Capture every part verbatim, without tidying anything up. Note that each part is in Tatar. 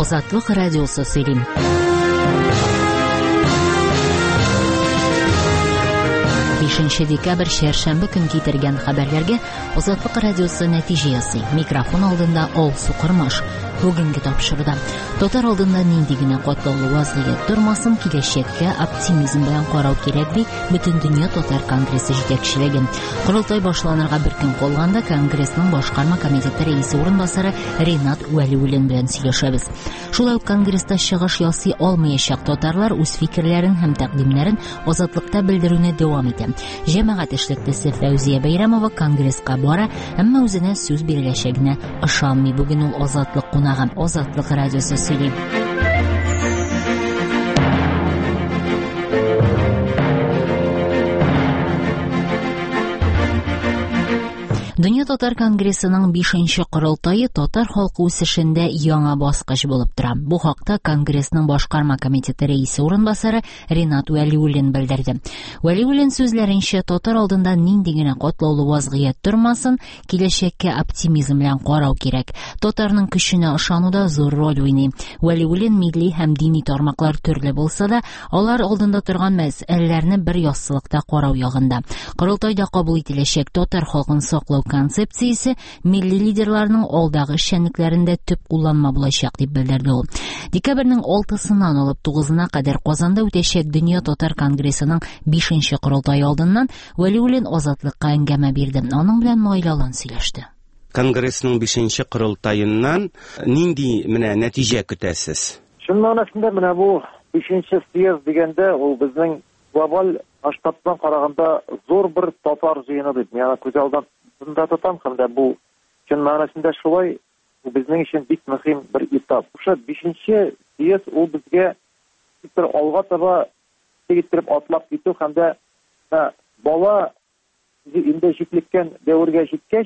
Азатлык радиосы сөйлим. бишенче декабрь шәршәмбе көн китергән хәбәрләргә Азатлык радиосы нәтиҗә ясый. Микрофон алдында Ол Сукырмаш. Бүгенге тапшыруда татар алдында нинди генә катлаулы вазгыять тормасын, киләчәккә оптимизм белән карау кирәк ди бөтен дөнья татар конгрессы җитәкчелеге. Корылтай башланырга бер көн калганда конгрессның башкарма комитеты рәисе урынбасары Ринат Вәлиуллин белән сөйләшәбез. Шулай ук конгресста чыгыш ясый алмаячак татарлар үз фикерләрен һәм тәкъдимнәрен Азатлыкта белдерүне дәвам итә. Җәмәгать эшлеклесе Фәүзия Бәйрәмова конгресска бара, әмма үзенә сүз биреләчәгенә ышанмый. Бүген ул Азатлык кунагы. Азатлык радиосы сөйли. Дөнья татар конгрессының бишенче корылтайы татар халкы үсешендә яңа баскыч булып тора. Бу хакта конгрессның башкарма комитеты рәисе урынбасары Ринат Вәлиуллин белдерде. Вәлиуллин сүзләренчә, татар алдында нинди генә катлаулы вазгыять тормасын, киләчәккә оптимизм белән карау кирәк. Татарның көченә ышануда зур роль уйный. Вәлиуллин милли һәм дини тармаклар төрле булса да, алар алдында торган мәсьәләләрне бер яссылыкта карау ягында. Корылтайда кабул ителәчәк татар халкын саклау концепциясе милли лидерларның алдагы эшчәнлекләрендә төп кулланма булачак дип белдерде ул. Декабрьнең алтысыннан алып тугызына кадәр Казанда үтәчәк Дөнья татар конгрессының бишенче корылтайы алдыннан Вәлиуллин Азатлыкка әңгәмә бирде. Аның белән Наилалан сөйләште. Конгрессның бишенче корылтайыннан нинди менә нәтиҗә көтәсез? Шуның мәгънәсендә менә бу бишенче съезд дигәндә ул безнең глобаль масштабтан караганда зур бер татар җыены дип, ягъни күз алдында Бunda тотам һәм дә бу чын мәгънәсендә шулай безнең өчен бик мөһим бер этап. Шушы бишенче съезд ул безгә бер алга таба китереп атлап китү һәм дә бала инде җитлеккән дәвергә җиткәч,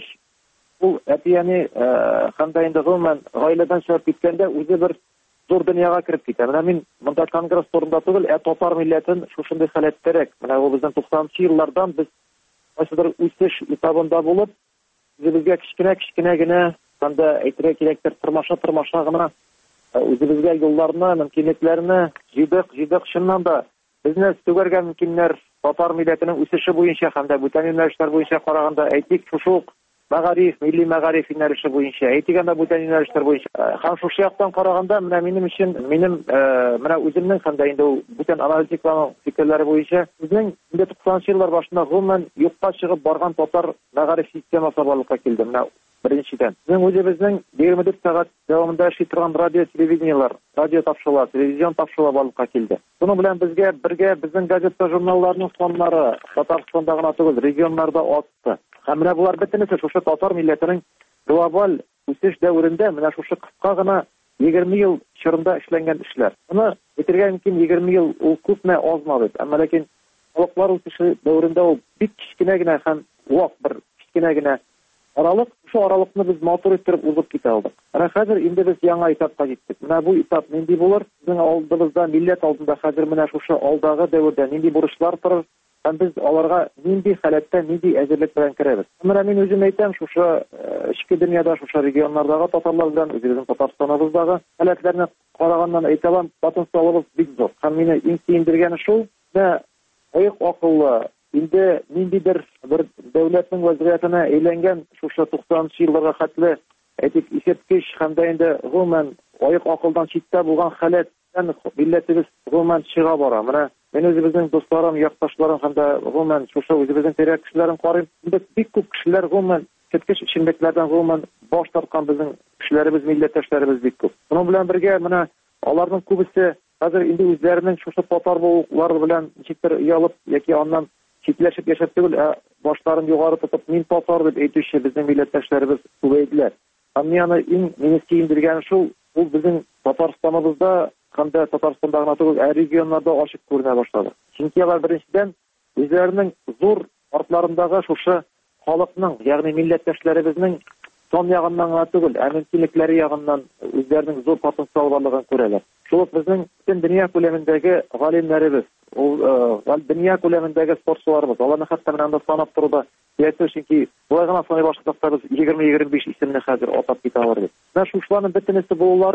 ул әтияне һәм дә инде гомумән гаиләдән чыгып киткәндә үзе бер зур дөньяга кереп китә. Менә мин монда конгресс турында түгел, ә татар милләтен шушындай халәттәрәк. Менә ул безнең туксанынчы еллардан без Այսօր үсеш этабында булып, үзебезгә кичкенә-кичкенә генә, һәм дә әйтергә кирәктер, тормаша-тормаша гына үзебезгә юлларны, мөмкинлекләрне җыйдык, җыйдык. Шуннан да безне түгәргә мөмкиннәр татар милләтенең үсеше буенча һәм дә бүтән юнәлешләр буенча караганда, әйтик, шушы мәгариф, милли мәгариф юнәлеше буенча, әйтик анда бүтән юнәлешләр буенча. Һәм шушы яктан караганда, менә минем өчен, минем менә үземнең һәм дә инде бүтән аналитикларның фикерләре буенча, безнең инде туксанынчы еллар башында гомумән юкка чыгып барган татар мәгариф системасы барлыкка килде. Менә беренчедән. Безнең үзебезнең егерме дүрт сәгать дәвамында эшли торган радио телевидениелар, радио тапшырыла, телевизион тапшырыла барлыкка килде. Буның белән безгә бергә безнең газета журналларның саннары Татарстанда гына түгел, регионнарда артты. Һәм менә булар бөтенесе шушы татар милләтенең глобаль үсеш дәверендә менә шушы кыска гына егерме ел чорында эшләнгән эшләр. Моны әйтергә мөмкин, егерме ел ул күпме азмы дип. Әмма ләкин халыклар үсеше дәверендә ул бик кичкенә генә һәм вак бер кичкенә генә аралык, шу аралыкны без матур итеп узып китә алдык. Менә хәзер инде без яңа этапка җиттек. Менә бу этап нинди булыр? Безнең алдыбызда, милләт алдында хәзер менә шушы алдагы дәвердә нинди бурычлар торыр? Һәм без аларга нинди халәттә, нинди әзерлек белән керәбез. Менә мин үзем әйтәм, шушы эчке дөньяда, шушы регионнардагы татарлар белән үзебезнең Татарстаныбыздагы халәтләрне караганнан әйтәм, потенциалыбыз бик зур. Һәм мине иң сөендергәне шул, да аяк акыллы, инде ниндидер бер дәүләтнең вазгыятына әйләнгән шушы туксанынчы елларга хәтле әйтик исәпкеч һәм дә инде гомумән аяк акылдан читтә булган халәттән милләтебез гомумән чыга бара. Менә мен үзебезнең дусларым, якташларым һәм дә гомумән шушы үзебезнең тирә кешеләрен карыйм. Инде бик күп кешеләр гомумән көткеч эшчәнлекләрдән гомумән баш тарткан безнең кешеләребез, милләттәшләребез бик күп. Моның белән бергә менә аларның күбесе хәзер инде үзләренең шушы татар булулары белән ничектер ялып яки аннан читләшеп яшәп түгел, башларын югары тотып, мин татар дип әйтүче безнең милләттәшләребез күбәйделәр. Һәм яны иң мине сөендергәне шул, ул безнең Татарстаныбызда һәм дә Татарстанда гына түгел, ә регионнарда ачык күренә башлады. Чөнки алар беренчедән үзләренең зур артларындагы шушы халыкның, ягъни милләттәшләребезнең сан ягыннан гына түгел, ә мөмкинлекләре ягыннан үзләренең зур потенциал барлыгын күрәләр. Шул ук безнең бөтен дөнья күләмендәге галимнәребез, ул дөнья күләмендәге спортчыларыбыз, аларны хәтта менә анда санап торуда ясый, чөнки булай гына саный башладык та без егерме егерме биш исемне хәзер атап китә алар дип. Менә шуларның бөтенесе булулары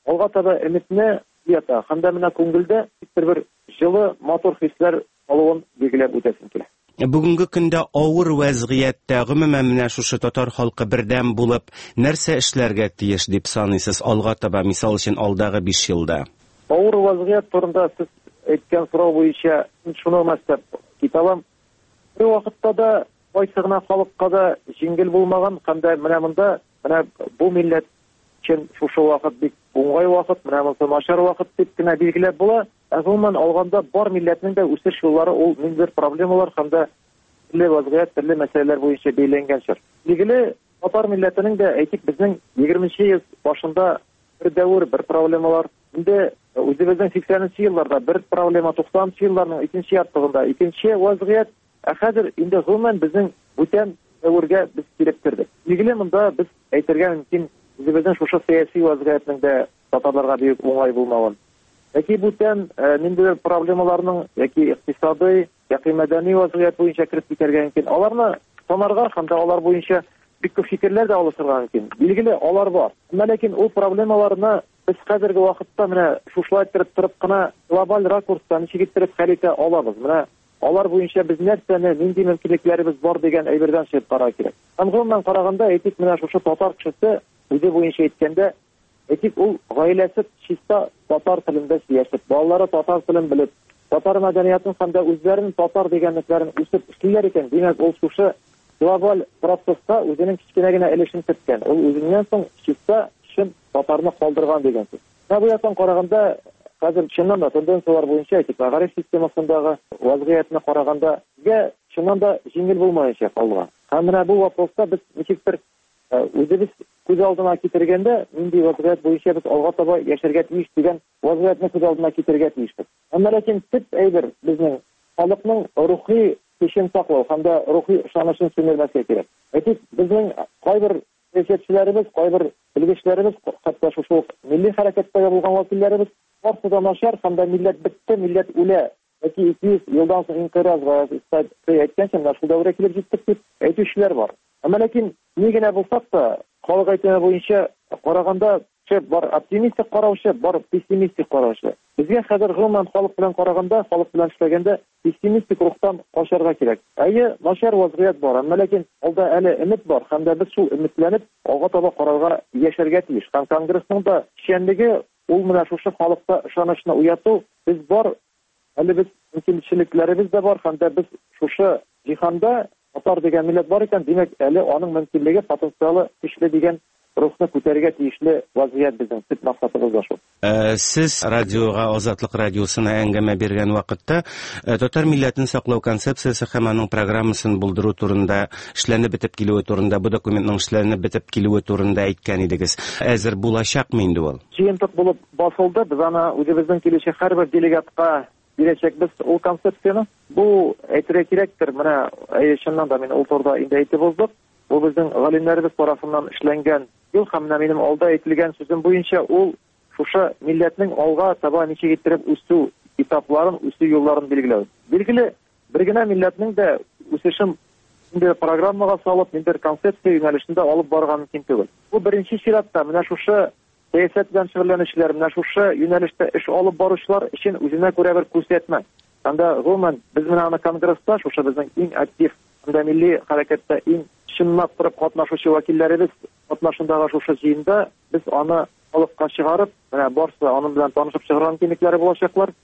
алга таба өметне ята һәм дә менә күңелдә бер җылы мотор хисләр алуын билгеләп үтәсем килә. Бүгенге көндә авыр вазгыятьтә гомумән менә шушы татар халкы бердәм булып нәрсә эшләргә тиеш дип саныйсыз алга таба, мисал өчен алдагы биш елда? Авыр вазгыять турында сез әйткән сорау буенча шуны мәктәп китабым. Бер вакытта да кайсы гына халыкка да җиңел булмаган һәм дә менә монда менә бу милләт өчен шушы вакыт бик уңай вакыт, менә монда начар вакыт дип кенә билгеләп була. Гомумән алганда бар милләтнең дә үсеш юллары ул ниндидер проблемалар һәм дә төрле вазгыять, төрле мәсьәләләр буенча бәйләнгәнчер. Билгеле, татар милләтенең дә әйтик безнең егерменче йөз башында бер дәвр, бер проблемалар, инде үзебезнең сиксәненче елларда бер проблема, туксанынчы елларның икенче яртыгында икенче вазгыять, ә хәзер инде гомумән безнең бүтән дәвргә без килеп кердек. Билгеле, монда без әйтергә мөмкин, үзебезнең шушы сәяси вазгыятның да татарларга бик уңай булмавын. Яки бүтән ниндидер проблемаларның, яки икътисади, яки мәдәни вазгыять буенча кирип китәргә мөмкин. Аларны санарга һәм дә алар буенча бик күп фикерләр дә алышырга мөмкин. Билгеле, алар бар. Ләкин ул проблемаларны без хәзерге вакытта менә шушлай торып торып кына глобаль ракурста ничек итеп хәл итә алабыз. Менә алар буенча без нәрсәне, нинди мөмкинлекләребез бар дигән әйбердән чыгып карар кирәк. Гомумән караганда әйтик, менә шушы татар кешесе үзе буенча әйткәндә, әйтик, ул гаиләсе чиста татар телендә сөйләшеп, балалары татар телен белеп, татар мәдәниятын һәм дә үзләренең татар дигәнлекләрен үсеп эшлиләр икән. Димәк, ул шушы глобаль процесста үзенең кичкенә генә өлешен керткән. Ул үзеннән соң чиста шин татарны калдырган дигән сүз. Бу яктан караганда, хәзер чыннан да тенденциялар буенча әйтик, мәгариф системасындагы вазгыятны караганда, гә чыннан да җиңел булмаячак алга. Һәм менә бу вопроста без ничектер үзебез күз алдына китергәндә, нинди вазгыять буенча без алга таба яшәргә тиеш дигән вазгыятны күз алдына китергә тиешбез. Әмма ләкин төп әйбер безнең халыкның рухи көчен саклау һәм дә рухи ышанычын сүнелмәскә кирәк. Әйтик, безнең кайбер сәясәтчеләребез, кайбер белгечләребез, хәтта шушы милли хәрәкәттә булган вәкилләребез барысы да начар һәм дә милләт бетте, милләт үлә. Яки ике йөз елдан соң инкыйразга әйткәнчә, менә шул дәвргә килеп җиттек дип әйтүчеләр бар. Әмма ләкин ни генә булсак та, халык әйтүе буенча караганда бар оптимистик караучы, бар пессимистик караучы. Безгә хәзер гомумән халык белән караганда, халык белән эшләгәндә пессимистик рухтан качарга кирәк. Әйе, начар вазгыять бар, әмма ләкин алда әле өмет бар, һәм дә без шул өметләнеп алга таба карарга яшәргә тиеш. Һәм Конгрессның да эшчәнлеге ул менә шушы халыкта ышанычны уяту. Без бар, әле без мөмкинлекләребез дә бар, һәм дә без шушы җиһанда татар дигән милләт бар икән, димәк, әле аның мөмкинлеге, потенциалы көчле дигән рухны күтәрергә тиешле вазгыять безнең төп максатыбыз да шул. Сез радиога, Азатлык радиосына әңгәмә биргән вакытта татар милләтен саклау концепциясе һәм аның программасын булдыру турында, эшләнеп бетеп килүе турында, бу документның эшләнеп бетеп килүе турында әйткән идегез. Әзер булачакмы инде ул? Җыентык булып басылды. Без аны үзебезнең киләчәк һәрбер делегатка бирәчәкбез ул концепцияны. Бу әйтергә кирәктер. Менә чыннан да мин ул турыда инде әйтеп уздым. Ул безнең галимнәребез тарафыннан эшләнгән ел һәм минем алда әйтелгән сүзем буенча ул шушы милләтнең алга таба ничек итеп үсү этапларын, үсү юлларын билгеләү. Билгеле, бер генә милләтнең дә үсешен инде программага салып, инде концепция юнәлешендә алып барган мөмкин түгел. Бу беренче чиратта менә шушы сәясәт белән шөгыльләнүчеләр, менә шушы юнәлештә эш алып баручылар өчен үзенә күрә бер күрсәтмә. Анда гомумән без менә аны конгресста, шушы безнең иң актив һәм милли хәрәкәттә иң чынлап торып катнашучы вәкилләребез катнашындагы шушы җыенда без аны халыкка чыгарып, менә барсы аның белән танышып чыгарган мөмкинлекләре булачаклар.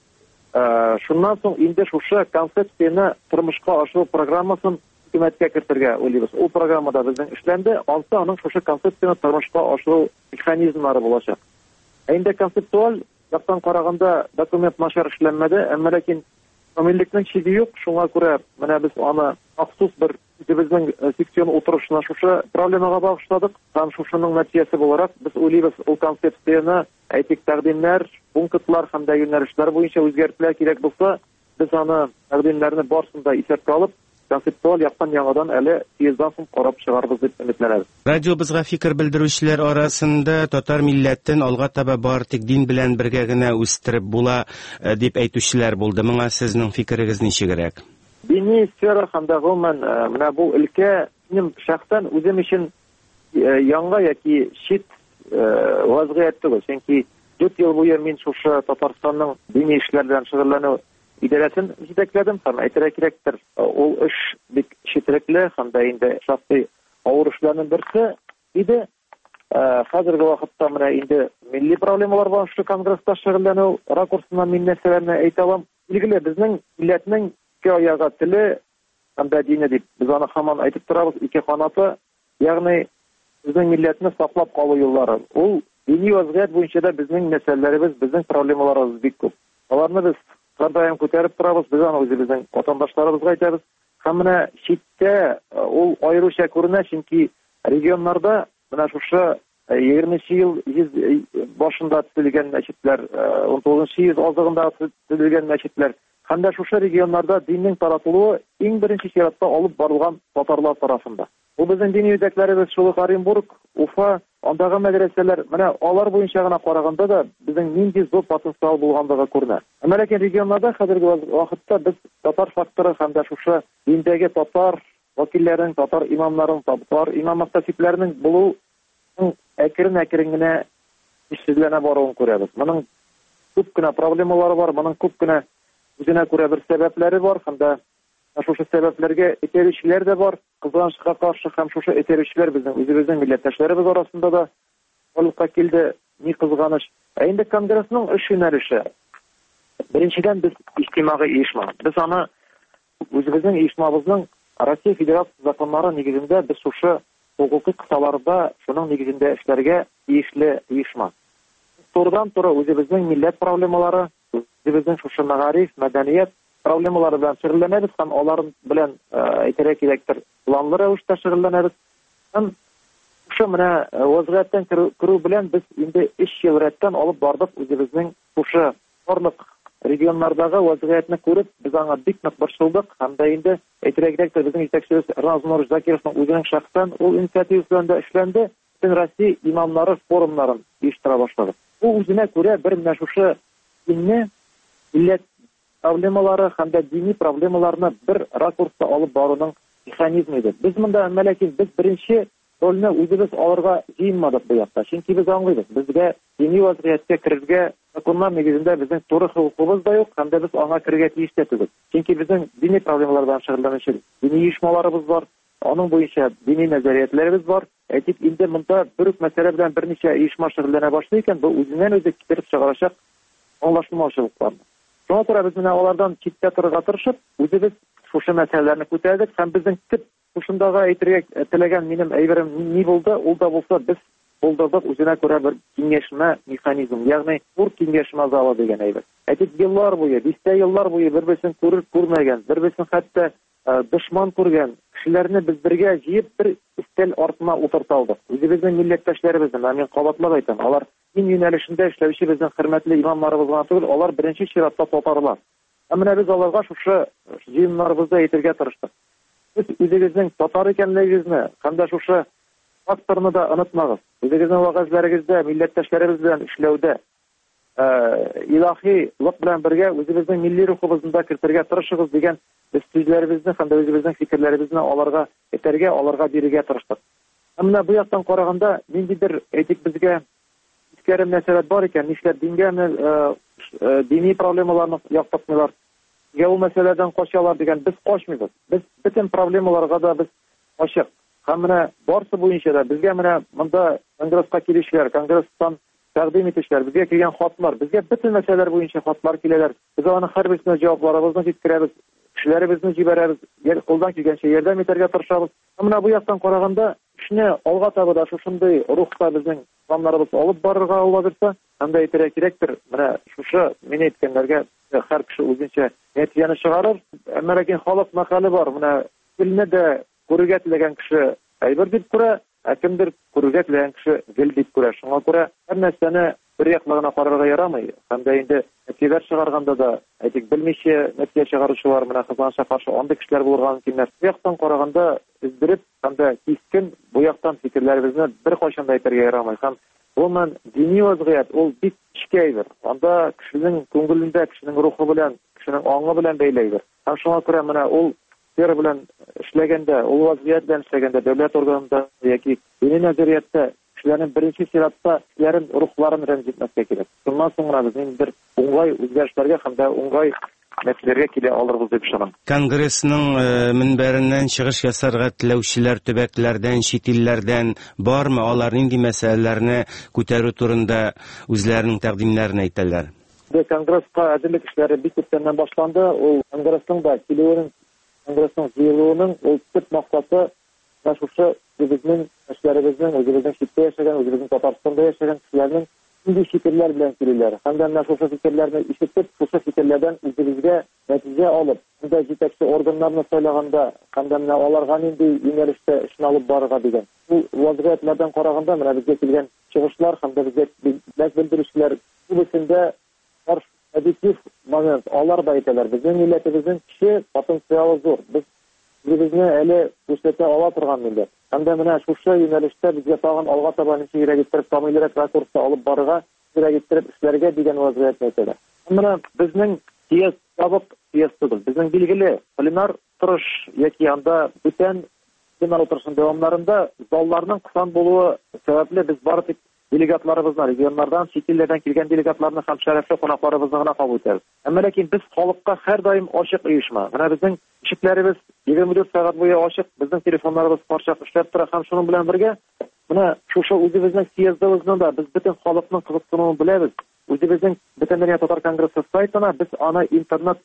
Шуннан соң инде шушы концепцияны тормышка ашыру программасын хөкүмәткә кертергә уйлыйбыз. Ул программада безнең эшләнде, алты аның шушы концепцияны тормышка ашыру механизмнары булачак. Инде концептуаль яктан караганда документ начар эшләнмәде, әмма ләкин милләтнең чиге юк, шуңа күрә менә без аны махсус бер безнең секцион утырышына шушы проблемага багышладык. Һәм шушының нәтиҗәсе буларак без уйлыйбыз, ул концепцияны әйтик тәкъдимнәр, пунктлар һәм дә юнәлешләр буенча үзгәртүләр кирәк булса, без аны тәкъдимнәрне барсын да исәпкә алып, концептуаль яктан яңадан әле съезддан соң карап чыгарбыз дип өметләнәбез. Радиобызга фикер белдерүчеләр арасында татар милләтен алга таба бар тик дин белән бергә генә үстереп була дип әйтүчеләр булды. Моңа сезнең фикерегез ничегрәк? Дини сфера һәм дә гомумән менә бу өлкә минем шәхсән үзем өчен яңа яки чит вазгыять түгел. Чөнки дүрт ел буе мин шушы Татарстанның дини эшләр белән шөгыльләнү идарәсен җитәкләдем һәм әйтергә кирәктер, ул эш бик четерекле һәм дә инде шактый авыр эшләрнең берсе иде. Хәзерге вакытта менә инде милли проблемалар бар, шу конгресста шөгыльләнү ракурсыннан мин нәрсәләрне әйтә алам. Билгеле, безнең милләтнең ике аягы теле һәм дә дине дип без аны һаман әйтеп торабыз, ике канаты, ягъни безнең милләтне саклап калу юллары. Ул дини вазгыять буенча да безнең мәсьәләләребез, безнең проблемаларыбыз бик күп. Аларны без һәрдаим күтәреп торабыз, без аны үзебезнең ватандашларыбызга әйтәбез. Һәм менә читтә ул аеруча күренә, чөнки регионнарда менә шушы егерменче ел башында төзелгән мәчетләр, он тугызынчы йөз азагында төзелгән мәчетләр һәм дә шушы регионнарда диннең таратылуы иң беренче чиратта алып барылган татарлар тарафында. Бу безнең дини үзәкләребез шул Оренбург, Уфа, андагы мәдрәсәләр, менә алар буенча гына караганда да безнең нинди зур потенциал булганлыгы күренә. Әмма ләкин регионнарда хәзерге вакытта без татар факторы һәм дә шушы диндәге татар вәкилләрен, татар имамнарын, татар имам мөхтәсибләренең булу әкрен-әкрен генә ишеләнә баруын күрәбез. Моның күп кенә проблемалары бар, моның күп кенә үзенә күрә бер сәбәпләре бар һәм дә шушы сәбәпләргә итерүчеләр дә бар. Кызганычка каршы һәм шушы итерүчеләр безнең үзебезнең милләттәшләребез арасында да барлыкка килде. Ни кызганыч. Ә инде конгрессның эш юнәлеше. Беренчедән без иҗтимагый оешма. Без аны үзебезнең оешмабызның Россия Федерация законнары нигезендә без шушы хукукый кысаларда шуның нигезендә эшләргә тиешле оешма. Турыдан-туры үзебезнең милләт проблемалары, үзебезнең шушы мәгариф, мәдәният проблемалары белән шөгыльләнәбез һәм алар белән әйтергә кирәктер, планлы рәвештә шөгыльләнәбез. Һәм шушы менә вазгыятьтән керү белән без инде өч ел рәттән алып бардык үзебезнең шушы барлык регионнардагы вазгыятьне күреп, без аңа бик нык борчылдык һәм дә инде әйтергә кирәктер, безнең җитәкчебез Размор Закировның үзенең шәхсән ул инициативасы белән дә эшләнде, бөтен Россия имамнары форумнарын оештыра башлады. Ул үзенә күрә бер менә шушы динне, милләт проблемалары һәм дә дини проблемаларны бер ракурста алып баруның механизмы иде. Без монда мәләкин без беренче рольне үзебез алырга җыенмадык бу якта. Чөнки без аңлыйбыз, безгә дини вазгыятькә керергә законнар нигезендә безнең туры хукукыбыз да юк, һәм дә без аңа керергә тиеш тә түгел. Чөнки безнең дини проблемалар белән шөгыльләнүче дини оешмаларыбыз бар, аның буенча дини нәзәриятләребез бар. Әйтик, инде монда бер үк мәсьәлә белән берничә оешма шөгыльләнә башлый икән, бу үзеннән-үзе китереп чыгарачак аңлашылмаучылыкларны. Шуңа күрә без менә алардан читтә торырга тырышып, үзебез шушы мәсьәләләрне күтәрдек һәм безнең төп шушындагы әйтергә теләгән минем әйберем ни булды, ул да булса без булдырдык үзенә күрә бер киңәшмә механизм, ягъни бур киңәшмә залы дигән әйбер. Әйтик, еллар буе, дистә еллар буе бер-берсен күреп күрмәгән, бер-берсен хәтта дошман күргән кешеләрне без бергә җыеп бер өстәл артына утырта алдык. Үзебезнең милләттәшләребезне, мин кабатлап әйтәм, алар дин юнәлешендә эшләүче безнең хөрмәтле имамнарыбыз гына түгел, алар беренче чиратта татарлар. Ә менә без аларга шушы җыеннарыбызда әйтергә тырыштык. Без үзегезнең татар икәнлегегезне һәм дә шушы факторны да онытмагыз. Үзегезнең вәгазьләрегездә, милләттәшләребез белән эшләүдә илаһилык белән бергә үзебезнең милли рухыбызны да кертергә тырышыгыз дигән без сүзләребезне һәм дә үзебезнең фикерләребезне аларга әйтергә, аларга бирергә тырыштык. Ә менә бу яктан караганда ниндидер әйтик безгә искәрем мәсьәлә бар икән, нишләп дингә дини проблемаларны яктыртмыйлар, нигә ул мәсьәләдән качалар дигән, без качмыйбыз. Без бөтен проблемаларга да без ачык. Һәм менә барсы буенча да безгә менә монда конгресска килүчеләр, конгресстан тәкъдим итүчеләр, безгә килгән хатлар, безгә бөтен мәсьәләләр буенча хатлар киләләр. Без аны һәрберсенә җавапларыбызны җиткерәбез, кешеләребезне җибәрәбез, кулдан килгәнчә ярдәм итәргә тырышабыз. Менә бу яктан караганда эшне алга таба да шушындый рухта безнең планнарыбыз алып барырга алабызса, һәм дә әйтергә кирәктер, менә шушы мин әйткәннәргә һәр кеше үзенчә нәтиҗәне чыгарыр. Әмма ләкин халык мәкале бар, менә гөлне дә күрергә теләгән кеше әйбер дип күрә, ә кемдер күрергә теләгән кеше гөл дип күрә. Шуңа күрә һәр нәрсәне бер яклыгына карарга ярамый. Һәм дә инде нәтиҗәләр чыгарганда да, әйтик, белмичә нәтиҗә чыгаручылар менә кызганычка каршы андый кешеләр булырга мөмкиннәр. Бу яктан караганда издереп һәм дә кискен бу яктан фикерләребезне бер кайчан да әйтергә ярамый. Һәм гомумән дини вазгыять ул бик эчке әйбер. Анда кешенең күңелендә, кешенең рухы белән, кешенең аңы белән бәйле әйбер. Һәм шуңа күрә менә ул сфера белән эшләгәндә, ул вазгыять белән эшләгәндә, дәүләт органында яки дини нәзәриятта кешеләрнең беренче чиратта кешеләрнең рухларын рәнҗетмәскә кирәк. Шуннан соңра без инде уңай үзгәрешләргә һәм дә уңай нәтиҗәләргә килә алырбыз дип ышанам. Конгрессның минбәреннән чыгыш ясарга теләүчеләр төбәкләрдән, чит илләрдән бармы? Алар нинди мәсьәләләрне күтәрү турында үзләренең тәкъдимнәрен әйтәләр? Конгресска әзерлек эшләре бик күптән башланды. Ул Конгрессның да килүенең, Конгрессның җыелуының ул төп максаты шушы безнең эшләребезнең, үзебезнең читтә яшәгән, үзебезнең Татарстанда яшәгән кешеләрнең нинди фикерләр белән килүләр. Һәм дә шушы фикерләрне ишетеп, шушы фикерләрдән үзебезгә нәтиҗә алып, монда җитәкче органнарны сайлаганда, һәм дә аларга нинди юнәлештә эшне алып барырга дигән. Бу вазгыятьләрдән караганда, менә безгә килгән чыгышлар һәм дә безгә белдерүчеләр күбесендә объектив момент, алар да әйтәләр. Безнең милләтебезнең кеше потенциалы зур. Без үзебезне әле күрсәтә ала торган милләт. Һәм дә менә шушы юнәлештә безгә тагын алга таба ничек кирәк итеп, камиллерәк ракурста алып барырга кирәк итеп эшләргә дигән вазгыятьне әйтәләр. Менә безнең съезд ябык съезд түгел. Безнең билгеле пленар торыш яки анда бүтән пленар утырышының дәвамнарында залларның кысан булуы сәбәпле без бары тик делегатларыбызны, регионнардан, чит илләрдән килгән делегатларны һәм шәрәфле кунакларыбызны гына кабул итәбез. Әмма ләкин без халыкка һәрдаим ачык оешма. Менә безнең ишекләребез егерме дүрт сәгать буе ачык, безнең телефоннарыбыз карчык эшләп тора һәм шуның белән бергә менә шушы үзебезнең съездыбызны да без бөтен халыкның кызыксынуын беләбез. Үзебезнең бөтен дөнья татар конгрессы сайтына без аны интернет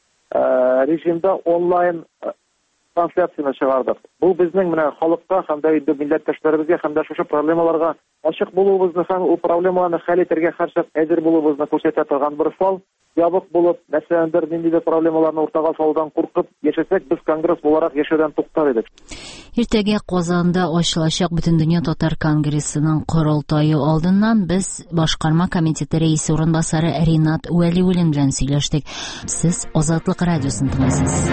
режимда онлайн трансляцияны чыгардык. Бу безнең менә халыкка һәм дә милләттәшләребезгә һәм дә шушы проблемаларга ачык булуыбызны һәм ул проблемаларны хәл итәргә һәрчак әзер булуыбызны күрсәтә торган бер фал. Ябык булып, мәсәлән, бер ниндидә проблемаларны уртага салудан куркып яшәсәк, без конгресс буларак яшәүдән туктар идек. Иртәгә Казанда ачылачак Бөтендөнья татар конгрессының корылтайы алдыннан без башкарма комитеты рәисе урынбасары Ринат Вәлиуллин белән сөйләштек. Сез Азатлык радиосын тыңлыйсыз.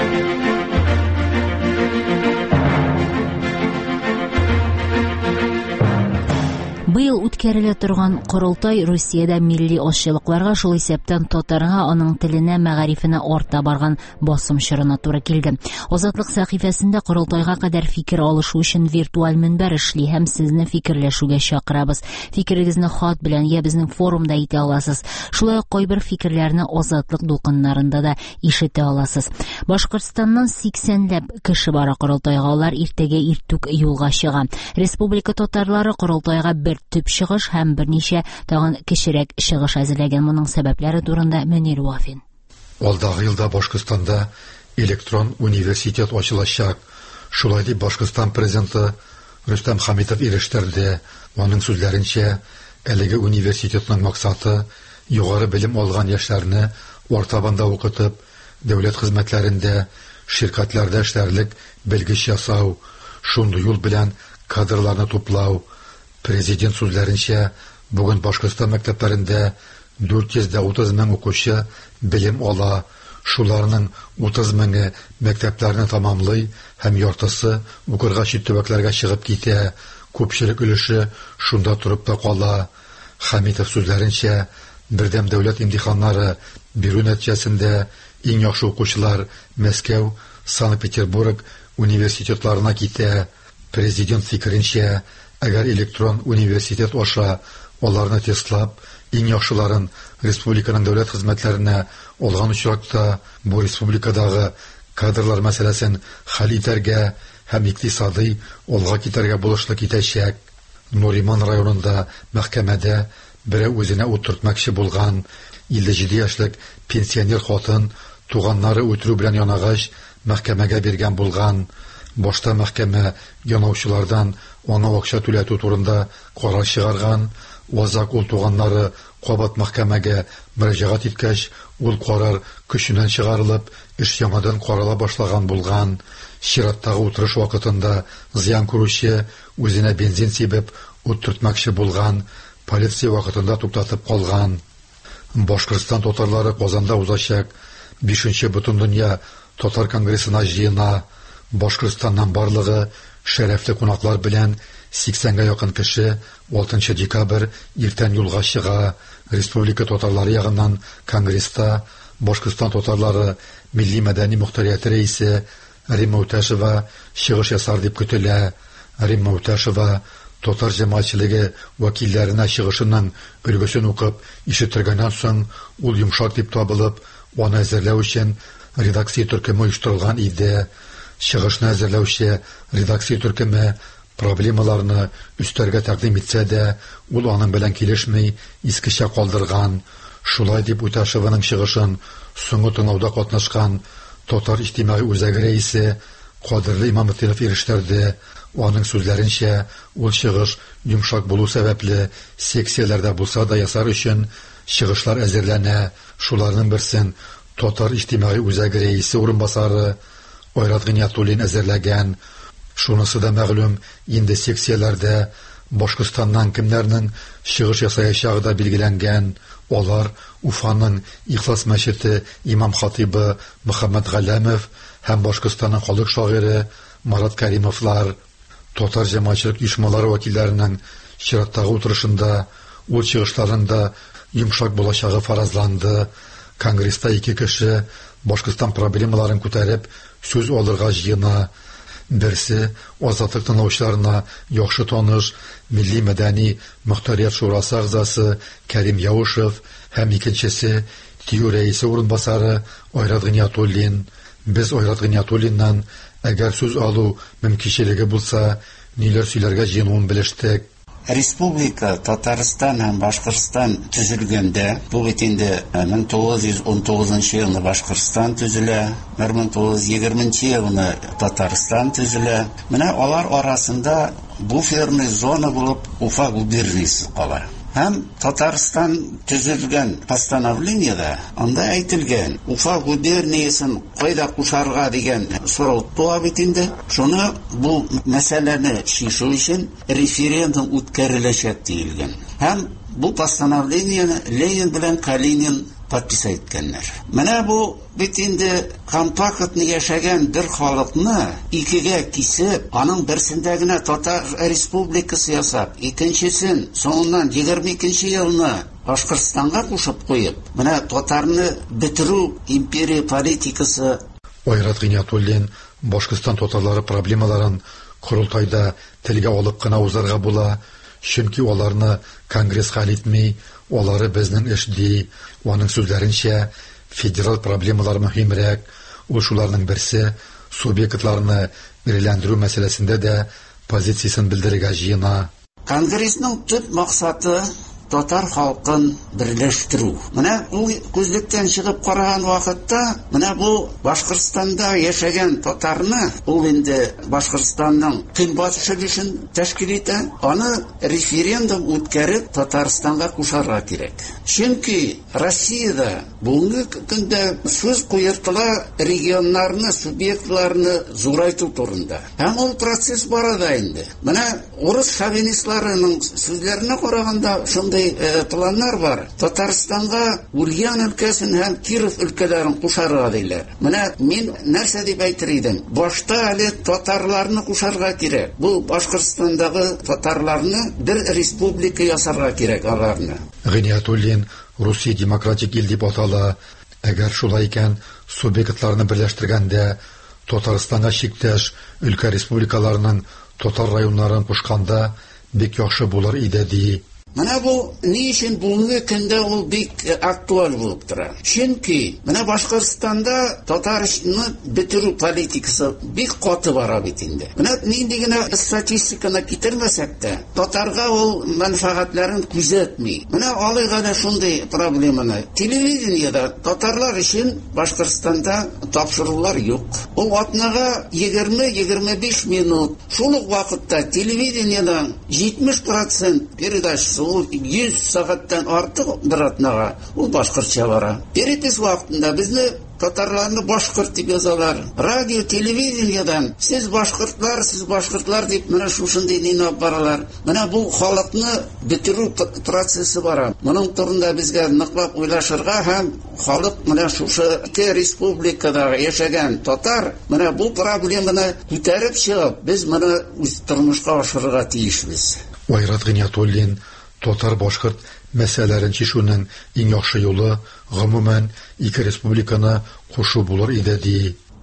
Быел үткәрелә торган корылтай Русиядә милли ашчылыкларга, шул исәптән татарга, аның теленә, мәгарифенә арта барган басым чорына туры килде. Азатлык сәхифәсендә корылтайга кадәр фикер алышу өчен виртуаль минбәр эшли һәм сезне фикерләшүгә чакырабыз. Фикерегезне хат белән я безнең форумда әйтә аласыз. Шулай ук кайбер фикерләрне Азатлык дулкыннарында да ишетә аласыз. Башкортстаннан сиксәнләп кеше бара корылтайга, алар иртәгә иртүк юлга чыга. Республика татарлары корылтайга бер төп чыгыш һәм берничә тагын кечерәк чыгыш әзерләгән. Моның сәбәпләре турында Мөнир Вафин. Алдагы елда Башкортстанда электрон университет ачылачак. Шулай дип Башкортстан президенты Рөстәм Хәмитов ирештерде. Аның сүзләренчә, әлеге университетның максаты югары белем алган яшьләрне артабанда укытып, дәүләт хезмәтләрендә, ширкәтләрдә эшләрлек белгеч ясау, шундый юл белән кадрларны туплау. Президент сүзләренчә, бүген Башкортстан мәктәпләрендә дүрт йөз утыз мең укучы белем ала. Шуларның утыз меңе мәктәпләрне тамамлый һәм яртысы укырга чит төбәкләргә чыгып китә. Күпчелек өлеше шунда турып та кала. Хәмитов сүзләренчә, бердәм дәүләт имтиханнары бирү нәтиҗәсендә иң яхшы укучылар Мәскәү, Санкт-Петербург университетларына китә. Президент фикеренчә, әгәр электрон университет аша аларны тестлап, иң яхшыларын республиканың дәүләт хезмәтләренә алган очракта, бу республикадагы кадрлар мәсьәләсен хәл итәргә һәм икътисади алга китәргә булышлы китәчәк. Нуриман районында мәхкәмәдә берәү үзенә утыртмакчы булган илле җиде яшьлек пенсионер хатын туганнары үтерү белән янагач мәхкәмәгә биргән булган. Башта мәхкәмә янаучылардан аңа акча түләтү турында карар чыгарган. Вазак ул туганнары кабат мәхкәмәгә мөрәҗәгать иткәч, ул карар көченнән чыгарылып, эш яңадан карала башлаган булган. Чираттагы утырыш вакытында зыян күрүче үзенә бензин сибеп утыртмакчы булган, полиция вакытында туктатып калган. Башкортстан татарлары Казанда узачак бишенче Бөтендөнья татар конгрессына җыена. Башкортстаннан барлыгы шәрәфле кунаклар белән сиксәнгә якын кеше алтынчы декабрь иртән юлга чыга. Республика татарлары ягыннан конгресста Башкортстан татарлары милли мәдәни мөхтәрияте рәисе Римма Үтәшева чыгыш ясар дип көтелә. Римма Үтәшева Татар җәмәгатьчелеге вәкилләренә чыгышының өлгесен укып, ишетергәннән соң ул йомшак дип табылып, аны әзерләү өчен редакция төркеме оештырылган иде. Чыгышны әзерләүче редакция төркеме проблемаларны өстәргә тәкъдим итсә дә, ул аның белән килешми, искечә калдырган. Шулай дип Уташеваның чыгышын соңгы тыңлауда катнашкан Татар иҗтимагый үзәге рәисе Кадерле Имамов ирештәрде. Аның сүзләренчә, ул чыгыш йомшак булу сәбәпле секцияләрдә булса да ясар өчен чыгышлар әзерләнә. Шуларның берсен Татар иҗтимагый үзәге рәисе урынбасары Айрат Гыйниятуллин әзерләгән. Шунысы да мәгълүм, инде секцияләрдә Башкортстаннан кемнәрнең чыгыш ясаячагы да билгеләнгән. Алар Уфаның Ихлас мәчете имам-хатибы Мөхәммәд Галәмов һәм Башкортстанның халык шагыйре Марат Кәримовлар. Татар җәмәгатьчелек оешмалары вәкилләренең чираттагы утырышында ул чыгышларында йомшак булачагы фаразланды. Конгресста ике кеше Башкортстан проблемаларын күтәреп сүз алырга җыена. Берсе Азатлык тыңлаучыларына яхшы таныш Милли мәдәни мөхтәрият шурасы әгъзасы Кәрим Яушев һәм икенчесе ТИҮ рәисе урынбасары Айрат Гыйниятуллин. Без Айрат Гыйниятуллиннан әгәр сүз алу мөмкинчелеге булса, ниләр сөйләргә җыенуын белештек. Республика Татарстан һәм Башкортстан төзелгәндә, бу бит инде мең тугыз йөз ун тугызынчы елны Башкортстан төзелә, мең тугыз йөз егерменче елны Татарстан төзелә. Менә алар арасында буферный зона булып Уфа губерниясе кала. Һәм Татарстан төзелгән постановлениедә анда әйтелгән, Уфа губерниясын кайда кушарга дигән сорау туа бит инде. Шуны бу мәсьәләне шишу өчен референдум үткәреләчәк диелгән. Һәм бу постановлениене Ленин белән Калинин подписать иткәннәр. Менә бу бит инде компактны яшәгән бер халыкны икегә кисеп, аның берсендә генә Татар республикасы ясап, икенчесен соңыннан егерме икенче елны Башкортстанга кушып куеп, менә татарны бетерү империя политикасы. Айрат Гыйниятуллин Башкортстан татарлары проблемаларын курултайда телгә алып кына узарга була, чөнки аларны Конгресс хәл итми, алары безнең эш ди. Аның сүзләренчә, федераль проблемалар мөһимрәк. Ул шуларның берсе субъектларны биреләндерү мәсьәләсендә дә позициясын белдерергә җыена. Конгрессның төп максаты татар халкын берләштерү. Менә ул күзлектән чыгып караган вакытта, менә бу Башкортстанда яшәгән татарны, ул инде Башкортстанның көнбатышы өчен тәшкил итә, аны референдум үткәреп Татарстанга кушарга кирәк. Чөнки Россиядә бүгенге көндә сүз куертыла регионнарны, субъектларны зурайту турында. Һәм ул процесс бара да инде. Менә урыс шовинистларының сүзләренә караганда шундый планнар бар. Татарстанга Ульян өлкәсен һәм Киров өлкәләрен кушарга диләр. Менә мин нәрсә дип әйтер идем? Башта әле татарларны кушарга кирәк. Бу Башкортстандагы татарларны бер республика ясарга кирәк аларны. Гыйниятуллин Русия демократик ил дип атала. Әгәр шулай икән, субъектларны берләштергәндә Татарстанга чиктәш өлкә республикаларының татар районнарын кушканда бик яхшы булыр иде ди. Менә бу ни өчен бүгенге көндә ул бик актуаль булып тора. Чөнки менә Башкортстанда татарчаны бетерү политикасы бик каты бара бит инде. Менә нинди генә статистиканы китермәсәк тә, татарга ул мәнфәгатьләрен күзәтми. Менә алайга да шундый проблеманы. Телевидениедә татарлар өчен Башкортстанда тапшырулар юк. Ул атнага егерме егерме биш минут. Шул ук вакытта телевидениедән җитмеш процент передачасы ул йөз сәгатьтән артык бер атнага ул башкортча бара. Перепис вакытында безне татарларны башкорт дип язалар. Радио, телевидениедән сез башкортлар, сез башкортлар дип менә шушындый нинап баралар. Менә бу халыкны бетерү процессы бара. Моның турында безгә ныклап уйлашырга һәм халык менә шушы ике республикада яшәгән татар менә бу проблеманы күтәреп чыгып, без моны үз тормышка ашырырга тиешбез. Айрат Гыйниятуллин татар-башкорт мәсьәләләрен чишүнең иң яхшы юлы гомумән ике республиканы кушу булыр иде ди.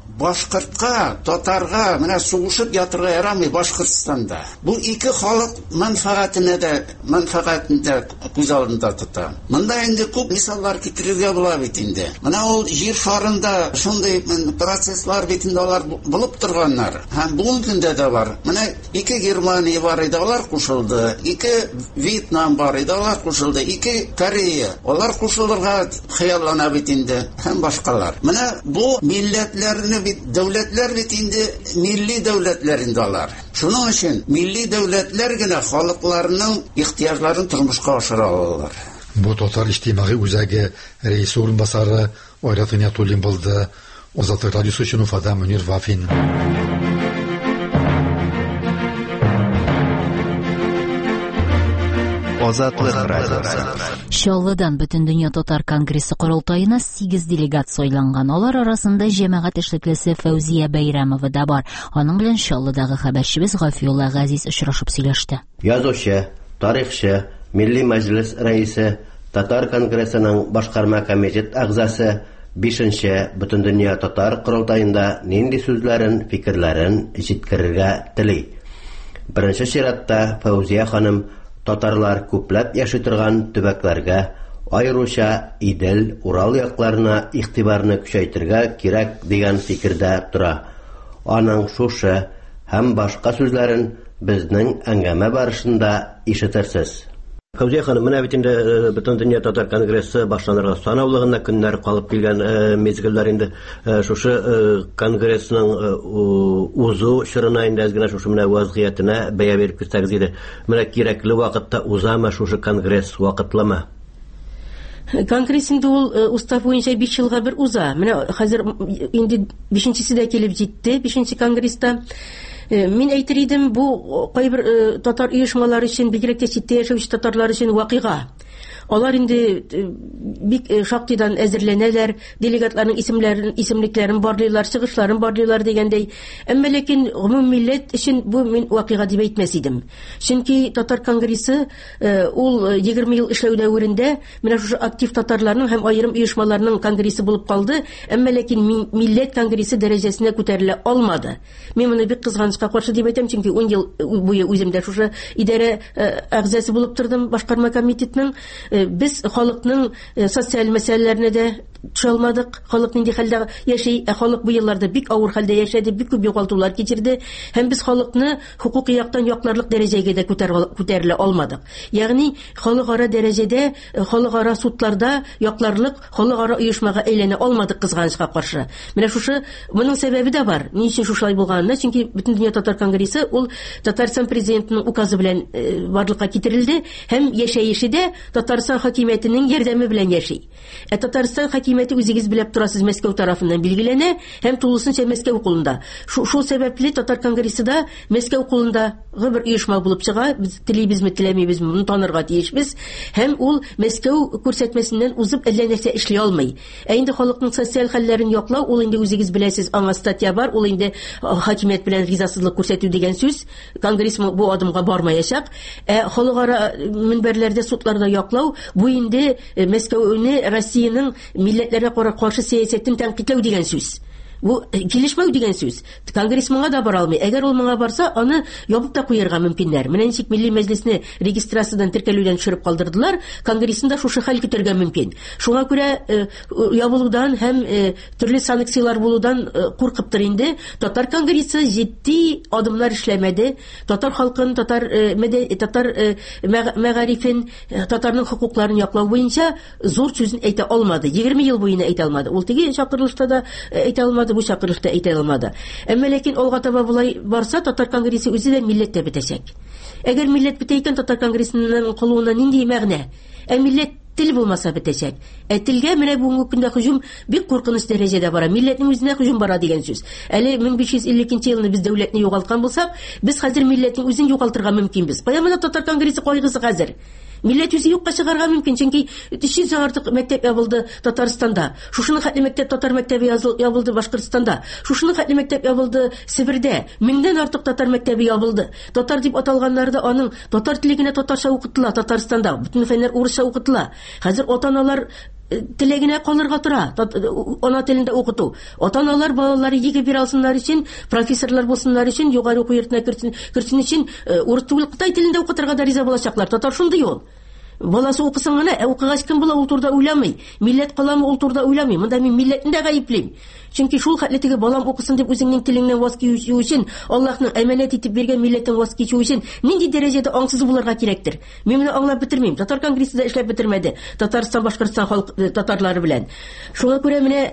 башкортка, татарга менә сугышып ятырга ярамый Башкортстанда. Бу ике халык мәнфәгатенә дә, мәнфәгатендә күз алдында тота. Монда инде күп мисаллар китерергә була бит инде. Менә ул җир шарында шундый процесслар бит инде алар булып торганнар. Һәм бүгенге көндә дә бар. Менә ике Германия бар иде, алар кушылды. Ике Вьетнам бар иде, алар кушылды. Ике Корея, алар кушылырга хыяллана бит инде. Һәм башкалар. Менә бу милләтләрне бит, дәүләтләр бит инде милли дәүләтләр инде алар. Шуның өчен милли дәүләтләр генә халыкларның ихтияҗларын тормышка ашыра алалар. Бу татар иҗтимагый үзәге рәисе урынбасары Айрат Гыйниятуллин булды. Азатлык радиосы өчен Уфада Мөнир Вафин. Азатлык радиосы. Чаллыдан Бөтендөнья татар конгрессы корылтаена сигез делегат сайланган. Алар арасында җәмәгать эшлеклесе Фәүзия Бәйрәмова да бар. Аның белән Чаллыдагы хәбәрчебез Гафиулла Газиз очрашып сөйләште. Язучы, тарихчы, Милли Мәҗлес рәисе, Татар конгрессының башкарма комитет әгъзасы бишенче Бөтендөнья татар корылтаенда нинди сүзләрен, фикерләрен җиткерергә тели. Беренче чиратта Фәүзия ханым татарлар күпләп яши торган төбәкләргә, аеруча Идел, Урал якларына игътибарны көчәйтергә кирәк дигән фикердә тора. Аның шушы һәм башка сүзләрен безнең әңгәмә барышында ишетерсез. Фәүзия ханым, менә бит инде Бөтендөнья татар конгрессы башланырга санаулы гына көннәр калып килгән мезгилләр инде. Шушы конгрессның узу чорына инде генә шушы менә вазгыятына бәя биреп китсәгез иде. Менә кирәкле вакытта узамы шушы конгресс, вакытлымы? Конгресс инде ул устав буенча биш елга бер уза. Менә хәзер инде бишенчесе дә килеп җитте, бишенче конгресста. Мин әйтер идем, бу кайбер татар оешмалары өчен, бигрәк тә читтә яшәүче татарлар өчен вакыйга. Алар инде бик шактыйдан әзерләнәләр, делегатларның исемләрен, исемлекләрен барлыйлар, чыгышларын барлыйлар дигәндәй. Әмма ләкин гомум милләт өчен бу мин вакыйга дип әйтмәс идем. Чөнки татар конгрессы ул егерме ел эшләү дәверендә менә шушы актив татарларның һәм аерым оешмаларның конгрессы булып калды, әмма ләкин милләт конгрессы дәрәҗәсенә күтәрелә алмады. Мин моны бик кызганычка каршы дип әйтәм, чөнки ун ел буе үзем дә шушы идарә әгъзасы булып тордым, башкарма комитетның. Без халыкның социаль мәсьәләләренә дә төшә алмадык. Халык нинди хәлдә яши, ә халык бу елларда бик авыр хәлдә яшәде, бик күп югалтулар кичерде, һәм без халыкны хукуки яктан якларлык дәрәҗәгә дә күтәрелә алмадык. Ягъни халыкара дәрәҗәдә, халыкара судларда якларлык халыкара оешмага әйләнә алмадык, кызганычка каршы. Менә шушы моның сәбәбе дә бар. Ни өчен шулай булганына? Чөнки Бөтендөнья татар конгрессы ул Татарстан президентының указы белән барлыкка китерелде, һәм яшәеше дә Татарстан хакимиятенең ярдәме белән яши. Ә Татарстан хакимияте үзегез беләп торасыз, Мәскәү тарафыннан билгеләнә, һәм тулысынча Мәскәү кулында. Шул сәбәпле татар конгрессында Мәскәү кулындагы бер оешма булып чыга. Без телибезме, теләмибезме, моны танырга тиешбез. Һәм ул Мәскәү күрсәтмәсеннән узып әллә нәрсә эшли алмый. Ә инде халыкның социаль хәлләрен яклау, ул инде үзегез беләсез, аңа статья бар, ул инде хакимият белән ризасызлык күрсәтү дигән сүз. Конгресс бу адымга бармаячак. Ә халыкара мөнбәрләрдә, судларда яклау, бу инде Мәскәүне Россиянең милләтләргә каршы сәясәтен тәнкыйтьләү дигән сүз. Бу килешмәү дигән сүз. Конгресс моңа да бара алмый. Әгәр ул моңа барса, аны ябып та куярга мөмкиннәр. Менә ничек Милли Мәҗлесне регистрациядан теркәлүдән төшереп калдырдылар, конгрессында шушы хәл көтәргә мөмкин. Шуңа күрә ябылудан һәм төрле санкциялар булудан куркыптыр инде. Татар конгрессы җитди адымнар эшләмәде. Татар халкын, татар татар мәгарифен, татарның хукукларын яклау буенча зур сүзен әйтә алмады. егерме ел буена әйтә алмады. Ул теге чакырылышта да әйтә алмады, бу чакырышта әйтә алмады. Әмма ләкин алга таба булай барса, татар конгрессы үзе дә милләттә бетәчәк. Әгәр милләт бетә икән, татар конгрессының кылуына нинди мәгънә? Ә милләт тел булмаса бетәчәк. Ә телгә менә бүгенге көндә һөҗүм бик куркыныч дәрәҗәдә бара. Милләтнең үзенә һөҗүм бара дигән сүз. Әле мең биш йөз илле икенче елны без дәүләтне югалткан булсак, без хәзер милләтнең үзен югалтырга мөмкинбез. Кая менә татар конгрессы кайгысы хәзер? Милләт үзе юкка чыгарга мөмкин, чөнки өч йөз артык мәктәп ябылды Татарстанда. Шушының хәтле мәктәп, татар мәктәбе ябылды Башкортстанда. Шушының хәтле мәктәп ябылды Себердә. Меңдән артык татар мәктәбе ябылды. Татар дип аталганнарда аның татар теле генә татарча укытыла Татарстанда. Бөтен фәннәр урысча укытыла. Хәзер ата-аналар теләгенә калырга тора, ана телендә укыту. Ата-аналар балалары егып бир алсыннар өчен, профессорлар булсыннар өчен, югары уку йортына керсен өчен урыс түгел Кытай телендә укытырга да риза булачаклар. Татар шундый ул. Баласы укысын гына, ә укыгач кем була, ул турда уйламый. Милләт каламы, ул турда уйламый. Монда мин милләтне дә гаеплим. Чөнки шул хәтлетеге балам укысын дип үзеңнең телеңнән ваз кичү өчен, Аллаһның әманәт итеп биргән милләттән ваз кичү өчен нинди дәрәҗәдә аңсыз булырга кирәктер. Мин моны аңлап бетермим. Татар конгрессында эшләп бетермәде. Татарстан, Башкортстан халык татарлары белән. Шуңа күрә менә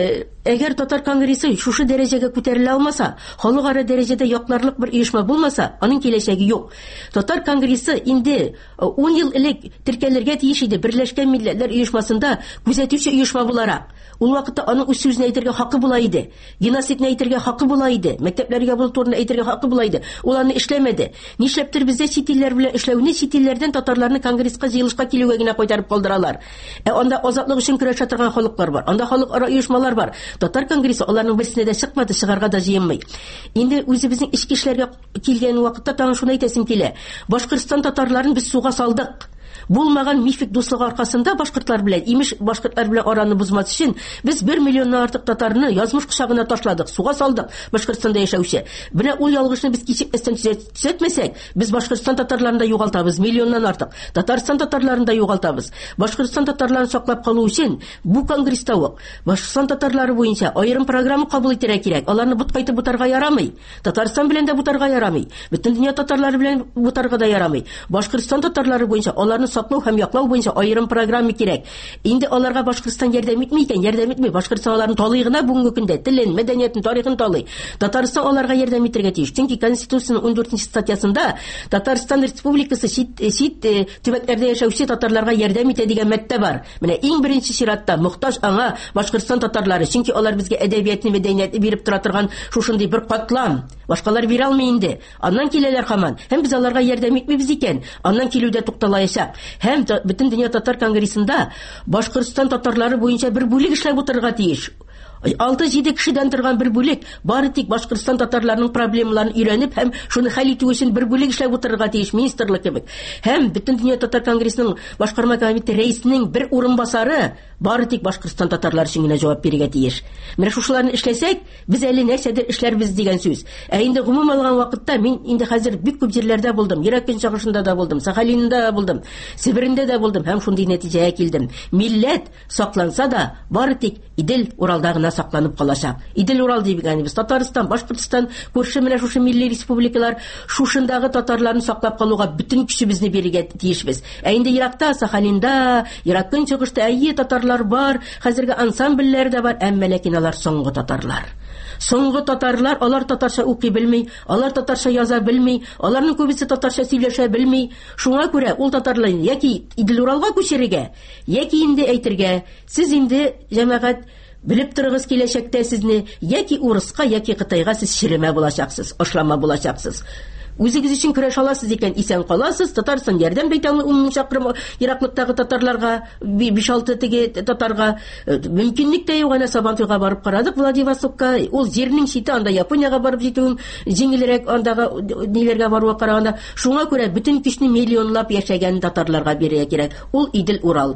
әгәр Татар конгрессы шушы дәрәҗәгә күтәрелә алмаса, халыкара дәрәҗәдә якларлык бер оешма булмаса, аның киләчәге юк. Татар конгрессы инде ун ел элек теркәлергә тиеш иде Берләшкән Милләтләр оешмасында күзәтүче оешма буларак. Ул вакытта аның үз сүзен әйтергә хакы була иде. Геноцидны әйтергә хакы була иде. Мәктәпләргә бу турында әйтергә хакы була иде. Ул аны эшләмәде. Нишләптер бездә чит илләр белән эшләүне, чит илләрдән татарларны конгресска җыелышка килүгә генә кайтарып калдыралар. Ә анда азатлык өчен көрәшә торган халыклар бар. Анда халыкара оешмалар бар. Татар конгрессы аларның берсенә дә чыкмады, чыгарга да җыенмый. Инде үзебезнең ички эшләргә килгән вакытта тагын шуны әйтәсем килә. Башкортстан татарларын без суга салдык. Булмаган мифик дуслык аркасында башкортлар белән, имеш башкортлар белән араны бузмас өчен без бер миллионнан артык татарны язмыш кочагына ташладык, суга салдык Башкортстанда яшәүче. Менә ул ялгышны без кичекмәстән төзәтмәсәк, без Башкортстан татарларын да югалтабыз, миллионнан артык. Татарстан татарларын да югалтабыз. Башкортстан татарларын саклап калу өчен бу конгресста ук Башкортстан татарлары буенча аерым программа кабул итәргә кирәк. Аларны буткайтып бутарга ярамый. Татарстан белән дә бутарга ярамый. Бөтен дөнья татарлары белән бутарга да ярамый. Башкортстан татарлары буенча аларны саклау һәм яклау буенча аерым программа кирәк. Инде аларга Башкортстан ярдәм итми икән, ярдәм итми. Башкортстан аларны талый гына бүгенге көндә, телен, мәдәниятен, тарихын талый. Татарстан аларга ярдәм итәргә тиеш. Чөнки Конституциянең ун дүртенче статьясында Татарстан Республикасы чит төбәкләрдә яшәүче татарларга ярдәм итә дигән мәддә бар. Менә иң беренче чиратта мохтаҗ аңа Башкортстан татарлары, чөнки алар безгә әдәбиятны, мәдәниятны биреп тора торган шушындый бер катлам. Башкалар бирә алмый инде. Аннан киләләр һаман. Һәм без аларга ярдәм итмибез икән. Аннан килүдә тукталаячак. Һәм бөтен дөнья татар конгрессында Башкортстан татарлары буенча бер бүлек эшләп утырырга тиеш. алты-җиде кешедән торган бер бүлек бары тик Башкортстан татарларының проблемаларын өйрәнеп һәм шуны хәл итү өчен бер бүлек эшләп утырырга тиеш, министрлык кебек. Һәм бөтен дөнья татар конгрессының башкарма комитеты рәисенең бер урынбасары бары тик Башкортстан татарлары өчен генә җавап бирергә тиеш. Менә шушыларны эшләсәк, без әле нәрсәдер эшләрбез дигән сүз. Ә инде гомум алган вакытта мин инде хәзер бик күп җирләрдә булдым. Ирак көнчыгышында да булдым, Сахалинда да булдым, Себерендә дә булдым һәм шундый нәтиҗәгә килдем. Милләт сакланса да бары тик Идел, Уралда гына сакланып калачак. Идел, Урал дигәнебез Татарстан, Башкортстан, күрше менә шушы милли республикалар шушындагы татарларны саклап калуга бөтен көчебезне бирергә тиешбез. Ә инде Иракта, Сахалинда, Ирак көнчыгышта әйе татарлар бар, хәзерге ансамбльләр дә бар, әмма ләкин алар соңгы татарлар. Соңгы татарлар, алар татарча укый белми, алар татарча яза белми, аларның күбесе татарча сөйләшә белми. Шуңа күрә ул татарларны яки Идел, Уралга күчерергә, яки инде әйтергә, сез инде җәмәгать белеп торыгыз киләчәктә сезне яки урыска, яки Кытайга сез ширемә булачаксыз, ашлама булачаксыз. Үзегез өчен көрәш аласыз икән, исән каласыз. Татарстан ярдәм бит аны ун мең чакрым ераклыктагы татарларга, биш-алты теге татарга мөмкинлек тә юк. Ана Сабантуйга барып карадык, Владивостокка. Ул җирнең чите, анда Япониягә барып җитү җиңелрәк, андагы ниләргә баруга караганда. Шуңа күрә бөтен көчне миллионлап яшәгән татарларга бирергә кирәк. Ул Идел, Урал.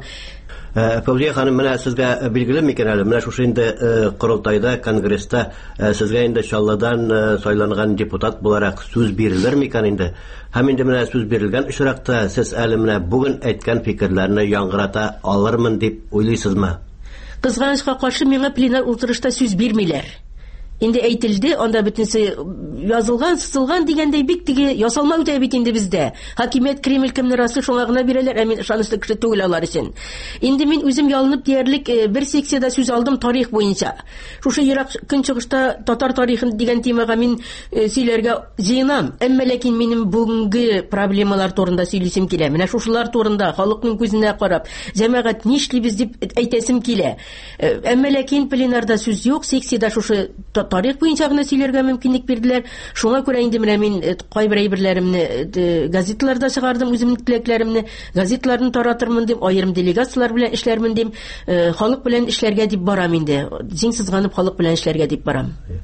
Фәүзия ханым, менә сезгә билгеле микән әле, менә шушы инде корылтайда, конгресста сезгә инде Чаллыдан сайланган депутат буларак сүз бирелер микән инде? Һәм инде менә сүз бирелгән очракта сез әле менә бүген әйткән фикерләрне яңгырата алырмын дип уйлыйсызмы? Кызганычка каршы, миңа пленар утырышта сүз бирмиләр. Инде әйтелде, анда бөтенсе язылган, сызылган дигәндәй бик теге ясалма үтә бит инде бездә. Хакимият Кремль кемне расы шуңа гына бирәләр, ә мин ышанычлы кеше түгел алар өчен. Инде мин үзем ялынып диярлек бер секциядә сүз алдым тарих буенча. Шушы Ирак көнчыгышта татар тарихын дигән темага мин сөйләргә җыенам. Әмма ләкин минем бүгенге проблемалар турында сөйлисем килә. Менә шушылар турында халыкның күзенә карап, җәмәгать нишлибез дип әйтәсем килә. Әмма ләкин пленарда сүз юк, секциядә шушы тарих буенча гына сөйләргә мөмкинлек бирделәр. Шуңа күрә инде менә мин кайбер әйберләремне газеталарда чыгардым, үземнең теләкләремне, газеталарны таратырмын дип, аерым делегациялар белән эшләрмен дип, халык белән эшләргә дип барам инде. Җиң сызганып халык белән эшләргә дип барам.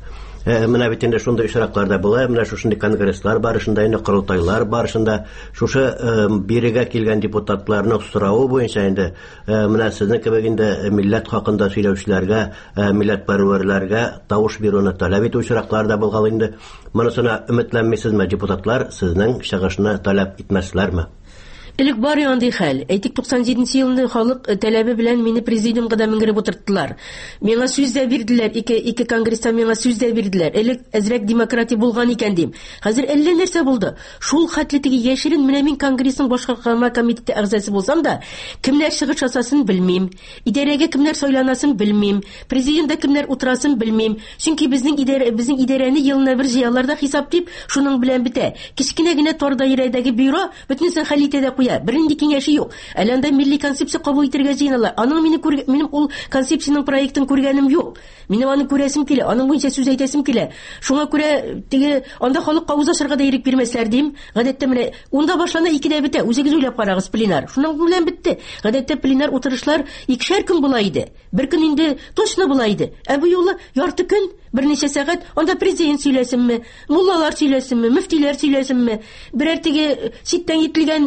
Менә бит инде шундый очракларда була, менә шушындый конгресслар барышында, инде корылтайлар барышында шушы бирегә килгән депутатларның сорауы буенча инде менә сезнең кебек инде милләт хакында сөйләүчеләргә, милләтпәрвәрләргә тавыш бирүне таләп итү очраклары да булган инде. Монысына өметләнмисезме, депутатлар сезнең чыгышны таләп итмәсләрме? Элек бар янды хәл. Әйтик, туксан җиденче елны халык таләбе белән мине президиумга да менгереп утырттылар. Миңа сүз дә бирделәр, ике ике конгресста миңа сүз дә бирделәр. Элек әзрәк демократия булган икән дим. Хәзер әллә нәрсә булды. Шул хәтле теге яшерен менә мин конгрессның башкарма комитеты әгъзасы булсам да, кемнәр чыгыш ясасын белмим. Идарәгә кемнәр сайланасын белмим. Президентта кемнәр утырасын белмим. Чөнки безнең идарә безнең идарәне елына бер җыяларда хисап дип, шуның белән бетә. Кичкенә генә тор даирәдәге бюро бөтенсен хәл итә дә Беренди киңәше юк. Әлендә милли концепция кабул итәргә җыеналар. Аның мине күргән, минем ул концепцияның проектын күргәнем юк. Минем аны күрәсем килә, аның буенча сүз әйтәсем килә. Шуңа күрә теге анда халык кавыз ашырга да ирек бирмәсләр дим. Гадәттә менә унда башлана, икедә бетә. Үзегез уйлап карагыз, пленар. Шуның белән бетте. Гадәттә пленар утырышлар икешәр көн була иде. Бер көн инде точно була иде. Ә бу юлы ярты көн, берничә сәгать анда президент сөйләсенме, муллалар сөйләсенме, мөфтиләр сөйләсенме, берәр теге читтән ителгән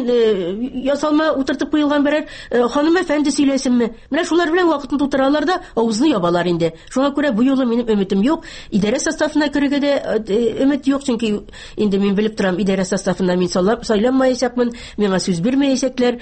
ясалма утыртып куелган берәр ханым әфәнде сөйләсенме. Менә шулар белән вакытын тутыралар да авызны ябалар инде. Шуңа күрә бу юлы минем өметем юк. Идарә составына керергә дә өмет юк, чөнки инде мин белеп торам, идарә составына мин сайланмаячакмын, миңа сүз бирмәячәкләр.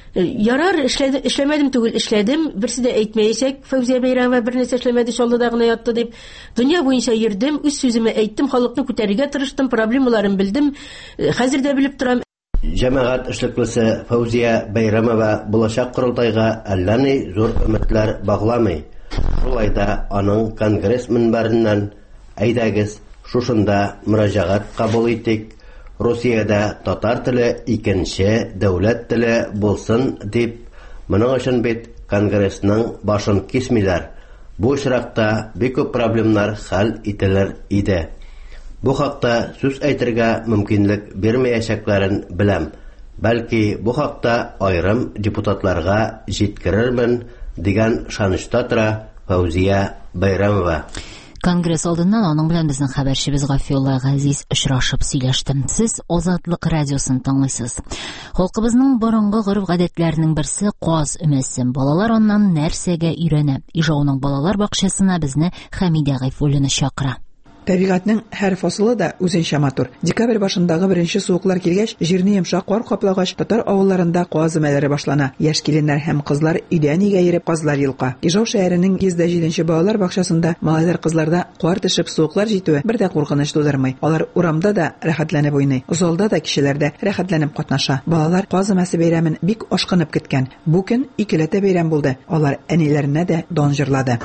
Ярар, эшләдем, эшләмәдем түгел, эшләдем. Берсе дә әйтмәячәк. Фәүзия Бәйрәмова бер нәрсә эшләмәде, шаллыда гына ятты дип. Дөнья буенча йөрдем, үз сүземне әйттем, халыкны күтәрергә тырыштым, проблемаларын белдем. Хәзер дә белеп торам. Җәмәгать эшлеклесе Фәүзия Бәйрәмова булачак корылтайга әллә ни зур өметләр багламый. Шулай да аның конгресс минбәреннән әйдәгез, шушында мөрәҗәгать кабул итик. Русиядә татар теле икенче дәүләт теле булсын дип, моның өчен бит конгрессның башын кисмиләр. Бу очракта бик күп проблемалар хәл ителер иде. Бу хакта сүз әйтергә мөмкинлек бирмәячәкләрен беләм. Бәлки бу хакта айрым депутатларга җиткерермен дигән шанышта тора Фәүзия Бәйрәмова. Конгресс алдыннан аның белән безнең хәбәрчебез Гафиулла Газиз очрашып сөйләште. Сез Азатлык радиосын тыңлыйсыз. Халкыбызның борынгы гореф-гадәтләренең берсе каз өмәсе. Балалар аннан нәрсәгә өйрәнә? Ижауның балалар бакчасына безне Хәмидә Гайфуллина чакыра. Табигатьнең һәр фасылы да үзенчә матур. Декабрь башындагы беренче суыклар килгәч, җирне йомшак кар каплагач, татар авылларында каз өмәләре башлана. Яшь киленнәр һәм кызлар өйдән өйгә йөреп казлар йылка. Ижау шәһәренең йөз дә җиденче балалар бакчасында малайлар кызларда кар төшеп суыклар җитүе бер дә куркыныч тудырмый. Алар урамда да рәхәтләнеп уйный. Залда да кешеләр дә рәхәтләнеп катнаша. Балалар каз өмәсе бәйрәмен бик ашкынып көткән. Бу көн икеләтә бәйрәм булды. Алар әниләренә дә дан җырлады.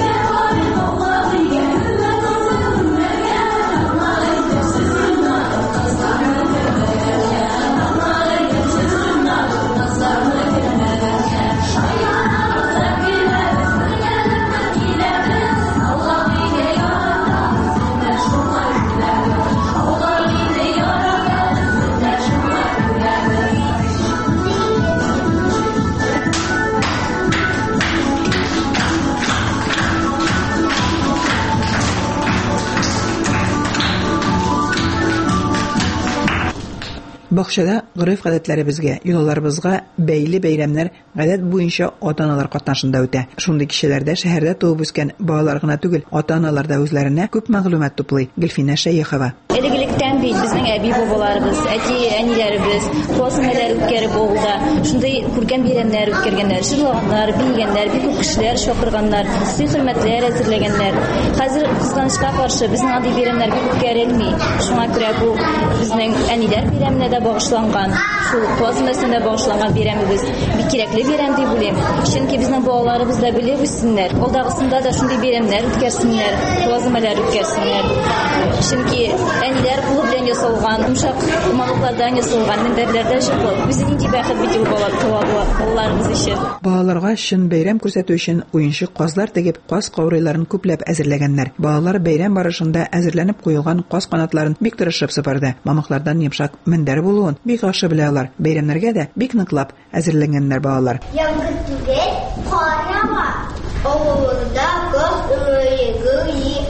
Бакчада гореф-гадәтләребезгә, юлларыбызга бәйле бәйрәмнәр гадәт буенча ата-аналар катнашында үтә. Шундый кешеләрдә шәһәрдә туып үскән балалар гына түгел, ата-аналар да үзләренә күп мәгълүмат туплый. Гөлфинә Шәйхова. Элегелектән бит безнең әби бабаларыбыз, әти әниләребез космәләр үткәреп авылда, шундый күргән бәйрәмнәр үткәргәннәр, җырлаганнар, бигәннәр, бик күп кешеләр чакырганнар, сый-хөрмәтләр әзерләгәннәр. Хәзер кызганычка каршы безнең андый бәйрәмнәр бик үткәрелми. Шуңа күрә бу безнең әниләр бәйрәменә дә багышланган, шул космосына багышланган бәйрәмебез бик кирәкле бәйрәм дип уйлыйм. Чөнки безнең балаларыбыз да белеп үссеннәр, алдагысында да шундый бәйрәмнәр үткәрсеннәр, космалар үткәрсеннәр. Чөнки әниләр кулы белән ясалган, йомшак мамыклардан ясалган миндәрләрдә җырлап, үзе нинди бәхет бит ул балаларыбыз өчен. Балаларга чын бәйрәм күрсәтү өчен уенчык казлар тегеп, каз каурыйларын күпләп әзерләгәннәр. Балалар бәйрәм барышында әзерләнеп куелган каз канатларын бик тырышып сыпырды. Мамыклардан йомшак мендәр булуын бик яхшы белә алар. Бәйрәмнәргә дә бик ныклап әзерләнгәннәр балалар. Яңгыр түгел, кара бар. Авылда кыз өмәлеге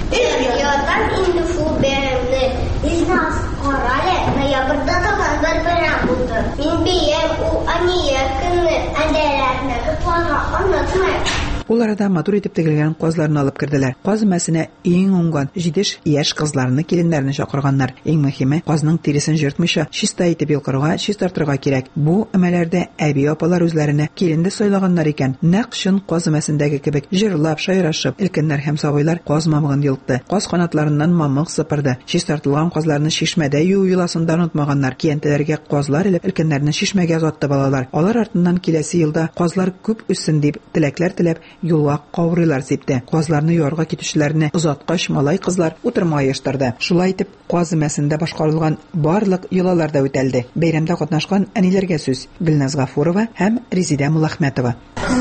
Ятан инде шул бәйрәмне изнас карале, ноябрьдә тагын бер бәйрәм булды. Мин бәйрәм у ания көнне әндәләрне котларга онытмыйм. Ул арада матур итеп тегелгән казларны алып керделәр. Каз мәсенә иң уңган җидеш яшь кызларны, киленнәрне чакырганнар. Иң мөһиме, казның тиресен җыртмыйча, чиста итеп йолкырга, чистартырга кирәк. Бу әмәләрдә әби апалар үзләренә киленде сайлаганнар икән. Нәкъ шын каз мәсендәге кебек җырлап, шайрашып, өлкәннәр һәм сабыйлар каз мамыгын йолкты. Каз канатларыннан мамык сыпырды. Чистартылган казларны чишмәдә юу юласында онытмаганнар. Киянтәләргә казлар илеп, өлкәннәрне чишмәгә озатты балалар. Алар артыннан киләсе елда казлар күп үссен дип теләкләр теләп юлга каврыйлар сипте. Казларны ярга китүчеләрне озаткач малай кызлар утырма оештырды. Шулай итеп, каз мәсендә башкарылган барлык йолалар да үтәлде. Бәйрәмдә катнашкан әниләргә сүз. Гөлназ Гафурова һәм Резидә Муллахмәтова.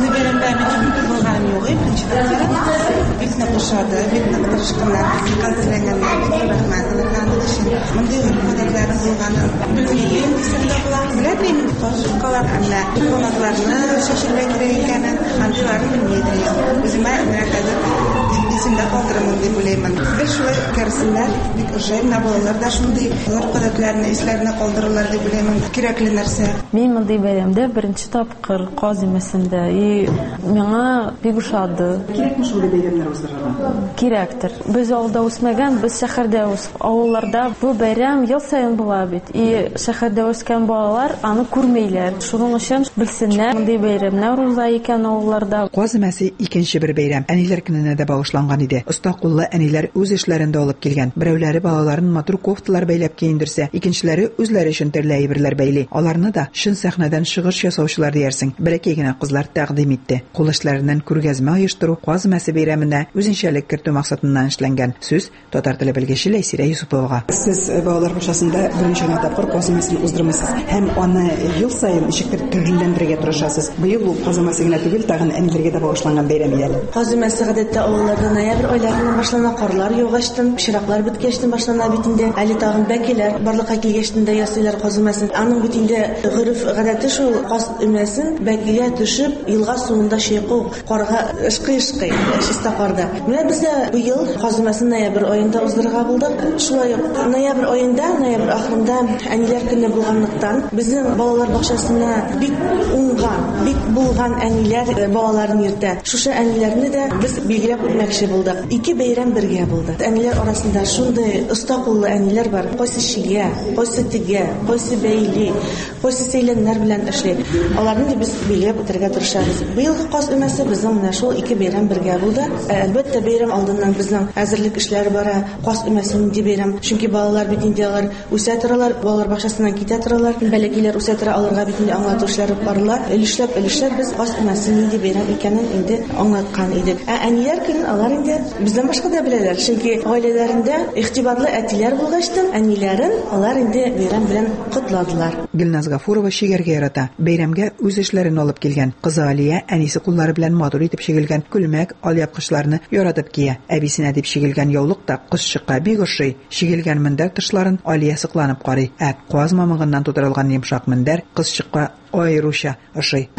Үземә мәрәкәдә дисендә калдырмын дип уйлыймын. Без шулай кәрсеннәр, бик җайлы балалар да шундый вакытларны исләренә калдырырлар дип уйлыймын. Кирәкле нәрсә. Мин мондый бәйрәмдә беренче тапкыр каз мәсендә и миңа бик ошады. Кирәкме шул бәйрәмнәр уздырырга? Кирәктер. Без авылда үсмәгән, без шәһәрдә үс. Авылларда бу бәйрәм ел саен була бит. И шәһәрдә үскән балалар аны күрмәйләр. Шуның өчен белсеннәр мондый бәйрәмнәр уза икән авылларда. Каз мәсе икенче бер бәйрәм. Әниләр көненә дә багышланган иде. Оста куллы әниләр үз эшләрендә алып килгән. Берәүләре балаларын матур кофталар бәйләп киендерсә, икенчеләре үзләре өчен төрле әйберләр бәйли. Аларны да шын сәхнәдән чыгыш ясаучылар диярсең. Бәләкәй генә кызлар тәкъдим итте. Кул эшләреннән күргәзмә оештыру каз мәсе бәйрәменә үзенчәлек кертү максатыннан эшләнгән. Сүз татар теле белгече Ләйсирә Юсуповага. Сез балалар башасында беренче тапкыр каз мәсен уздырмыйсыз. Һәм аны ел саен ничектер төрләндерергә тырышасыз. Быел ул каз мәсенә түгел, тагын әниләргә дә багышланган бәйрәм иде. Каз мәсе гадәттә авылларда ноябрь айларында башлана, карлар яугачтан, пычраклар беткәчтән башлана бит инде. Әле тагын бәкеләр барлыкка килгәчтән дә ясыйлар каз мәсен. Аның бит инде гырыф гадәте шул каз мәсен бәкегә төшеп, елга суында чайкау, карга ышкый-ышкый, чиста карда. Менә бездә быел каз мәсен ноябрь аенда уздырырга булдык. Шулай ук ноябрь аенда, ноябрь ахырында әниләр көне булганлыктан, безнең балалар бакчасына бик уңган, бик булган әниләр балаларын йөртә. Шушы әниләрне дә без билгеләп үтмәкче булдык. Ике бәйрәм бергә булды. Әниләр арасында шундый оста куллы әниләр бар. Кайсы шигә, кайсы тигә, кайсы бәйли, кайсы сәйләннәр белән эшли. Аларны да без билгеләп үтәргә тырышабыз. Быелгы каз өмәсе безнең менә шул ике бәйрәм бергә булды. Әлбәттә бәйрәм алдыннан безнең әзерлек эшләре бара. Каз өмәсе нинди бәйрәм? Чөнки балалар бит инде алар үсә торалар, балалар бакчасыннан китә торалар. Бәләкиләр үсә тора, аларга бит инде аңлату эшләре барыла. Өлешләп, өлешләп без каз өмәсе нинди бәйрәм икәнен инде аңлаткан идек. Ә әниләр көнен алар инде бездән башка да беләләр. Чөнки гаиләләрендә игътибарлы әтиләр булгачтан, әниләрен алар инде бәйрәм белән котладылар. Гөлназ Гафурова шигәргә ярата. Бәйрәмгә үз эшләрен алып килгән. Кызы Алия әнисе куллары белән матур итеп чигелгән күлмәк, алъяпкычларны яратып кия. Әбисенә дип чигелгән яулык та кызчыкка бик ошый. Чигелгән мендәр тышларын Алия сыкланып карый. Ә каз мамыгыннан тутырылган йомшак мендәр кызчыкка айруча ошый.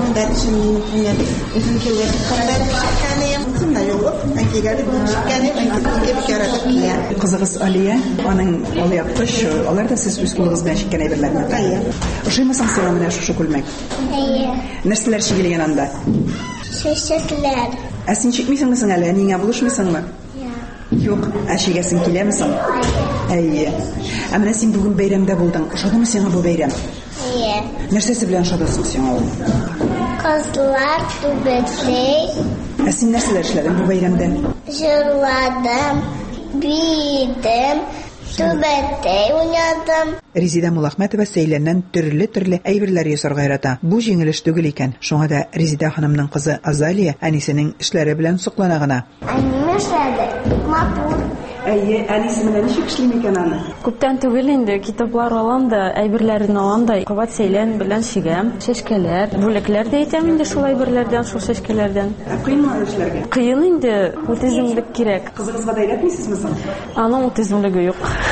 Кызыгыз Алия, аның алъяпкыч, алар да сез үз кулыгыз белән чиккән әйберләрне тая. Ошыймысың сиңа менә шушы күлмәк? Әйе. Нәрсәләр чигелгән анда? Чәчәкләр. Ә син чикмисеңме соң әле? Нигә булышмыйсыңмы? Юк, ә чигәсең киләме соң? Әйе. Ә менә син бүген бәйрәмдә булдың. Ошадымы сиңа бу бәйрәм? Әйе. Нәрсәсе белән шадасың син ул? Казлар түбәтләй. Ә син нәрсәләр эшләдең бу бәйрәмдә? Җырладым, бидем, түбәтләй уйнадым. Резидә Муллахмәтова сәйләннән төрле-төрле әйберләр ясарга ярата. Бу җиңелеш түгел икән. Шуңа да Резидә ханымның кызы Азалия әнисенең эшләре белән соклана гына. Әниме эшләде, матур. Әйе, әнисе менә ничек эшли микән аны? Күптән түгел инде китаплар алам да, әйберләрен алам да, кабат сәйлән белән чигәм, чәчкәләр, бүләкләр дә әйтәм инде шул әйберләрдән, шул чәчкәләрдән. Кыйммы эшләргә? Кыен инде, утизмлек кирәк. Кызыгызга да әйтмисезме соң? Аның утизмлыгы юк.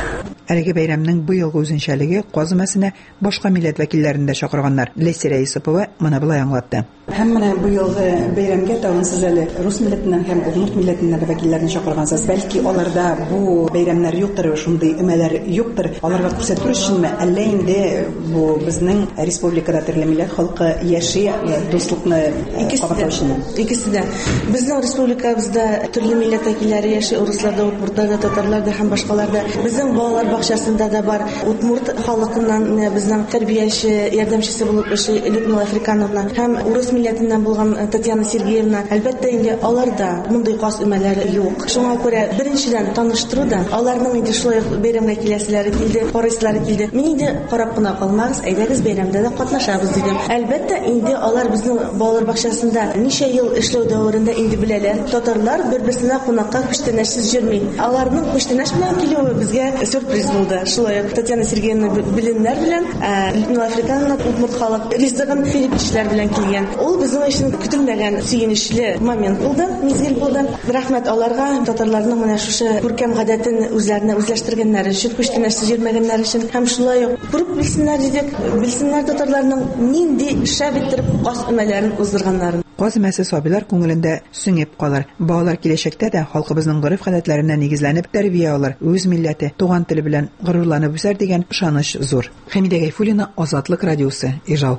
Әлеге бәйрәмнең быелгы үзенчәлеге казымәсенә башка милләт вәкилләрен дә чакырганнар. Ләйсәрә Исупова моны булай аңлатты. Һәм менә быелгы бәйрәмгә тагын сез әле рус милләтеннән һәм удмурт милләтеннән вәкилләрне чакыргансыз. Бәлки аларда бу бәйрәмнәр юктыр, шундый өмәләр юктыр. Аларга күрсәтү өченме, әллә инде бу безнең республикада төрле милләт халкы яши, дуслыкны кабатлау өчен? Икесе дә. Безнең республикабызда төрле милләт вәкилләре яши, русларда, удмуртларда, татарларда һәм башкаларда. Безнең балалар бакчасында да бар. Удмурт халкыннан безнең тәрбияче, ярдәмчесе булып эшли Людмила Африкановна һәм урыс милләтеннән булган Татьяна Сергеевна. Әлбәттә инде аларда мондый кас өмәләре юк. Шуңа күрә беренчедән таныштыруда аларның инде шулай бәйрәмгә киләселәре килде, карыйслары килде. Мин инде карап кына калмагыз, әйдәгез бәйрәмдә дә катнашабыз дидем. Әлбәттә инде алар безнең балалар бакчасында ничә ел эшләү дәврендә инде беләләр. Татарлар бер-берсенә кунакка күчтәнәшсез йөрми. Аларның күчтәнәш белән килүе безгә сюрприз булды. Шулай Татьяна Сергеевна биленнәр белән, Людмила Африкановна удмурт халык ризыгын филиппинчеләр белән килгән. Ул безнең өчен көтелмәгән сөенечле момент булды, мизгел булды. Рәхмәт аларга, татарларның менә шушы күркәм гадәтен үзләренә үзләштергәннәр өчен, күчтәнәшсез йөрмәгәннәр өчен һәм шулай ук күреп белсеннәр дидек, белсеннәр татарларның нинди шәп иттереп кас өмәләрен уздырганнарын. Казымәсе сабилар күңелендә сүңеп калыр. Балалар киләчәктә дә халкыбызның гореф-гадәтләренә нигезләнеп тәрбия алыр, үз милләте, туган теле белән горурланып үсәр дигән ышаныч зур. Хәмидә Гайфуллина, Азатлык радиосы, Ижау.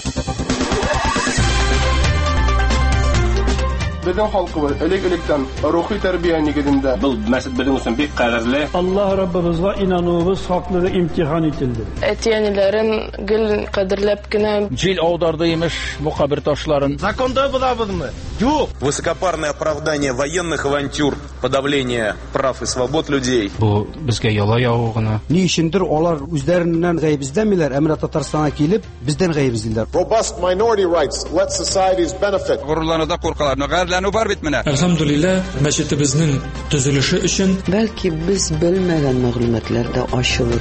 Безнең халкыбыз элек-электән рухи тәрбия нигезендә. Бу мәсҗид безнең өчен бик кадерле. Аллаһ Раббыбызга инануыбыз хаклыгы имтихан ителде. Әтиәниләрен гел кадерләп кенә җил аударды имеш бу кабер ташларын. Законда булабызмы? Юк. Высокопарное оправдание военных авантюр, подавление прав и свобод людей. Бу безгә яла яву гына. Ни өчендер алар үзләреннән гаеп эзләмиләр, әмма Татарстанга килеп бездән гаеп эзлиләр. Robust minority rights let societies benefit. Горурлануда куркалар. Бар бит менә. Әлхәмдүлилләһ, мәчетебезнең төзелеше өчен бәлки без белмәгән мәгълүматлар да ачылыр.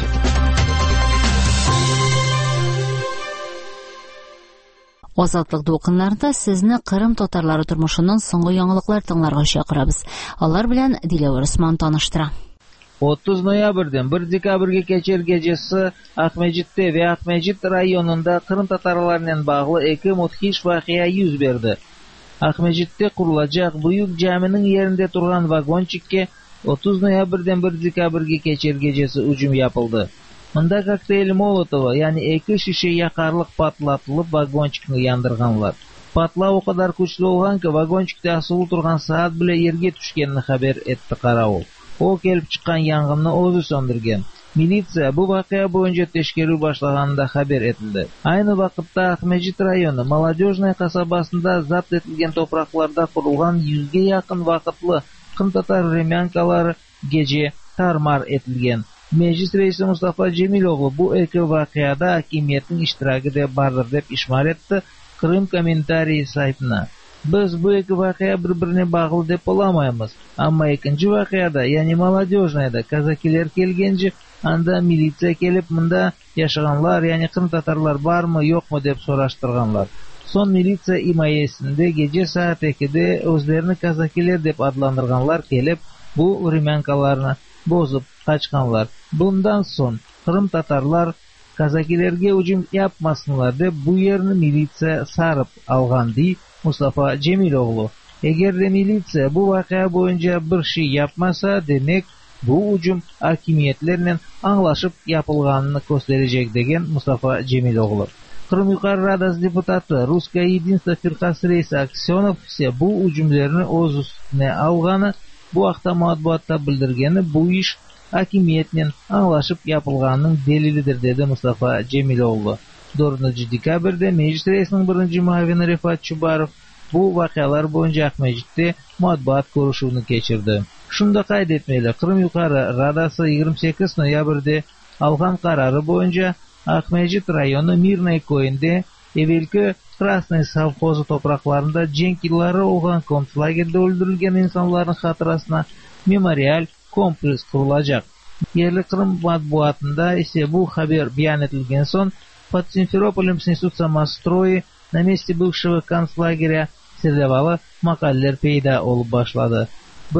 Азатлык документында сезне Кырым татарлары тормышының соңгы яңалыклар тыңларга чакырабыз. Алар белән Диләвер Усман таныштыра. отуз ноябрьдән бер декабрьгә кечер гәҗәсе Ахмәҗиттә вә Ахмәҗит районында Кырым татарларының баглы ике мудһиш вакыйга йөз берде. Ахмәҗиттә курылачак Бөек җәминең ярында торган вагончикка отуз ноябрьдән бер декабрьгә кечер гәҗәсе уҗым япылды. Монда коктейль Молотова, ягъни ике шише якарлык патлатылып вагончикны яндырганлар. Патлау кадәр көчле булган ки, вагончикта асылы торган саат белән ергә төшкәнне хәбәр этте каравыл. Ул килеп чыккан янгынны үзе söndергән. Милиция бу вакыйга буенча тешкерү башлаганда хәбәр ителде. Айны вакытта Ахмәҗит районы Молодежная касабасында запт ителгән топракларда курылган йөзгә якын вакытлы кым татар ремянкалары геҗе тармар ителгән. Мәҗлес рәисе Мустафа Җәмилов бу ике вакыйгада хакимиятнең иштирагы да бардыр дип ишмар етте Крым комментарий сайтына. Без бу ике вакыйга бер-беренә баглы дип уйламыйбыз. Әмма икенче вакыйгада, ягъни Молодежныйда казакилар килгәнче, анда милиция килеп монда яшаганлар, ягъни кырым татарлар бармы, юкмы дип сораштырганлар. Сон милиция имаясендә геҗе саат икедә үзләрне казакилар дип адландырганлар килеп, бу ремянкаларны бозып качканлар. Bundan соң кырым татарлар казакиларга уҗым япмасынлар дип бу yerni милиция сарып алган ди Мустафа Җәмилов. Эгер дә милиция бу вакыйга буенча бер ши япмаса, демәк бу уҗым хакимиятләрнең аңлашып япылганны күрсәтәчәк дигән Мустафа Җәмилов. Кырым Югары Радасы депутаты Русское единство фиркасы рәисе Аксенов исә бу уҗымларны үз өстенә алганы, бу вакытта матбуатта белдергәне бу иш хакимиятнең аңлашып япылганның дәлилидер диде Мустафа Җәмилов. дөрвенче декабрьдә Мәҗлес рәисенең беренче муавины Рифат Чубаров бу вакыйгалар буенча Ахмәҗиттә матбуат күрешүне кечерде. Шунда кайт этмәйле, Кырым Югары Радасы егерме сигез ноябрьдә алган карары буенча Ахмәҗит районы Мирный көендә Эвелке Красный совхозы топракларында җенкилары олган концлагерьдә öldürülгән инсаннарның хатırасына мемориаль комплекс курылачак. Yerli Кырым матбуатында исә бу хәбәр бәян ителгән соң под Симферополем снесут самострои, на месте бывшего концлагеря серлевалы макаллер пейда олып башлады. Без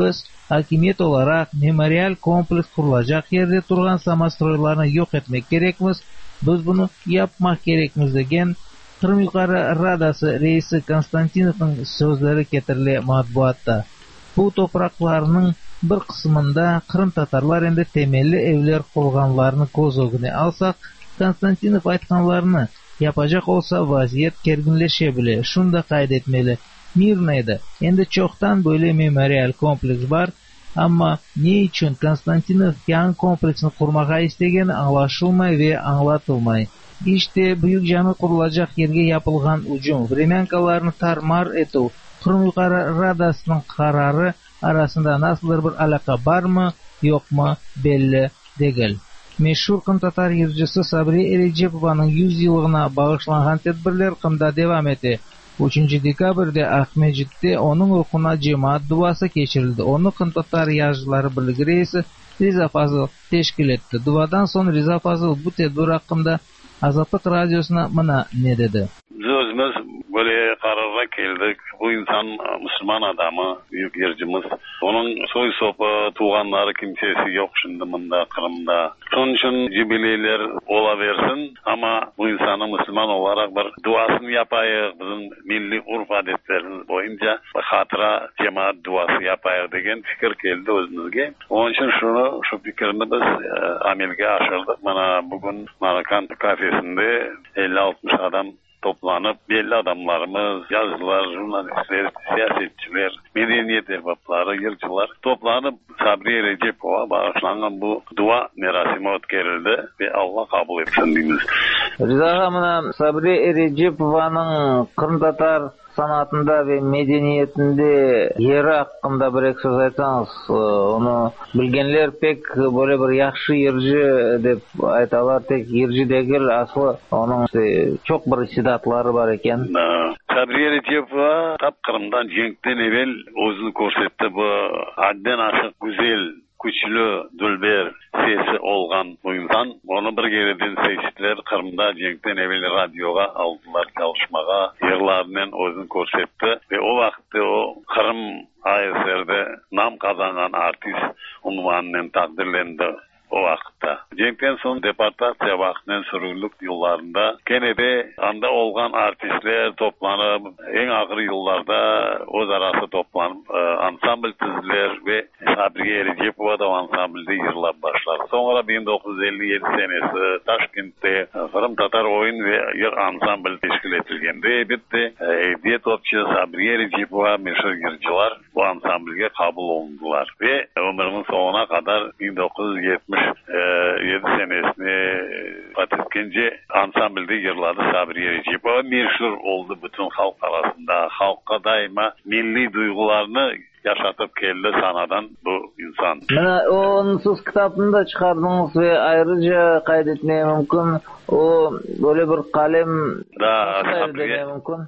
Hakimiyet olarak memorial kompleks kurulacak yerde turgan samastroylarını yok etmek gerekmiz. Biz bunu yapmak gerekmiz degen Kırım Yukarı Radası reisi Konstantinov'un sözleri getirildi matbuatta. Bu topraklarının bir kısmında Kırım Tatarlar endi temelli evler kurganlarını göz önüne alsak, Konstantinov aytkanlarını yapacak olsa vaziyet kerginleşebilir. Şunda kaydetmeli. Mirna'da endi çoktan böyle memorial kompleks var. Ama ne için Konstantinov yan kompleksini kurmaya istegen anlaşılmay ve anlatılmay. İşte büyük cami kurulacak yerge yapılgan ucum, Vremenkalarını tarmar etu, Kırım Yukarı Radasının kararı arasında nasıldır bir alaka var mı, yok mu belli değil. Meşhur Kım Tatar yırcısı Sabri Erecepovanın yüz yılına bağışlanan tedbirler Kım'da devam etti. üçüncü dekabrda Akmecit'te onun ruhuna cemaat duası geçirildi. Onu Kım Tatar yazıcıları birliği reisi Riza Fazıl teşkil etti. Duadan sonra Riza Fazıl bu tedbir hakkında Azatlık Radyosu'na mına ne dedi? Özümüz böyle karara geldik. Bu insan Müslüman adamı, büyük yercimiz. Onun soy sopa, tuğanları kimsesi yok şimdi bunda, Kırım'da. Son için cibililer olaversin ama bu insanı Müslüman olarak bir duasını yapayıq. Bizim milli urf adetlerimiz boyunca hatıra cemaat duası yapayıq degen fikir geldi özümüzge. Onun için şunu, şu fikrini biz amelge aşırdık. Bana bugün Marakan kafesinde elli altmış adam toplanıp belli adamlarımız, yazıcılar, jurnalistler, siyasetçiler, medeniyet erbapları, yırcılar toplanıp Sabri Recepova bağışlanan bu dua merasimi ötkerildi ve Allah kabul etsin deyimiz. Riza Hamına Sabri Recepovanın Kırım Tatar sanatında ve medeniyetinde yeri hakkında bir ek söz aytsanız, onu bilgenler pek böyle bir yaxşı yerci dep aytalar, tek yerci değil, aslı onun işte çok bir istidatları var eken. Sabri Recepova tap Kırım'dan cenkten evvel özünü көрсетті. Bu hadden aşık güzel, güçlü, dülber sesi olgan bu insan. Onu bir gereden seçtiler. Kırım'da cenkten evvel radyoga aldılar çalışmaga. Yerlerinden özünü көрсетті. Ve o vakitte o Kırım A S R'de nam kazanan artist unvanından takdirlendi. O vakitte. Cenkten son deportasiya vaktinin sürgünlük yıllarında gene de anda olgan artistler toplanıp en ağır yıllarda öz arası toplanıp e, ansambl tizdiler ve Sabri Recepova da ansamblde yırlap başlar. Sonra bin dokuz yüz elli yedi senesi Taşkent'te Kırım Tatar oyun ve yer ansambl teşkil etilgende bitti. Hediye topçu Sabri Recepova meşhur yırcılar bu ansamblge kabul olundular ve ömrünün sonuna kadar bin dokuz yüz yetmiş yedi senesini Fatihkenci ansamblde yırladı Sabri Recepova. Meşhur oldu bütün halk arasında. Halka daima milli duygularını yaşatıp geldi sanadan bu insan. Mana onun siz kitabını da çıkardınız ve ayrıca kaydetmeye mümkün. O böyle bir kalem da Sabri,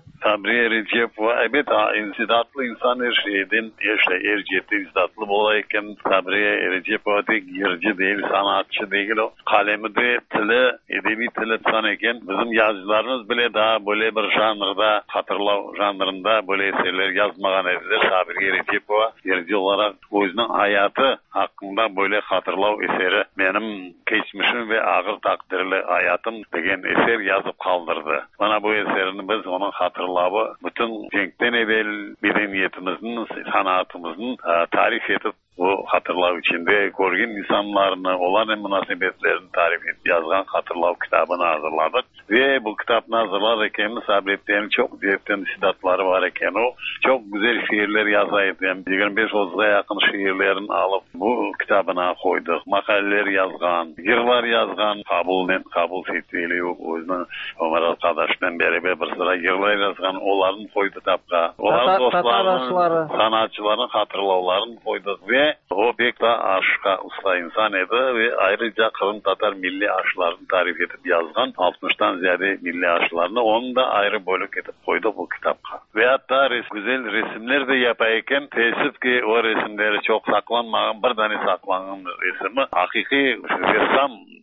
Sabri Recepova evet insidatlı insan her şeyden yaşa erciyeti insidatlı olayken Sabri Recepova tek yerci değil, sanatçı değil, o kalemi de tili, edebi tili sanayken bizim yazıcılarımız bile daha böyle bir janrda, hatırlav janrında böyle eserler yazmagan edilir. Sabri Recepova yerci olarak özünün hayatı hakkında böyle hatırlav eseri benim geçmişim ve ağır takdirli hayatım degen eser yazıp kaldırdı. Bana bu eserini biz onun hatırlavı bütün cenkten evvel medeniyetimizin, sanatımızın tarif edip bu hatırlav içinde görgün insanlarını olan münasebetlerini tarif edip yazgan hatırlav kitabını hazırladık. Ve bu kitabını hazırlarken sabrettiğim çok diyetten istidatları var eken o çok güzel şiirler yazaydı. Yani yirmi beş otuza yakın şiirlerini alıp bu kitabına koyduk. Makaleler yazgan, yırlar yazgan, kabulden kabul setveli özünün Ömer arkadaşından beraber bir sıra yırlar yazgan onların koydu kitapka. Onların dostlarının, sanatçıların hatırlavlarını koyduk ve o pek de aşka usta insan idi ve ayrıca Kırım Tatar milli aşılarını tarif edip yazgan altmıştan ziyade milli aşılarını onu da ayrı bölük edip koydu bu kitapka. Ve hatta res, güzel resimler de yapayken teessüf ki o resimleri çok saklanmayan bir tane saklanan resmi hakiki ressam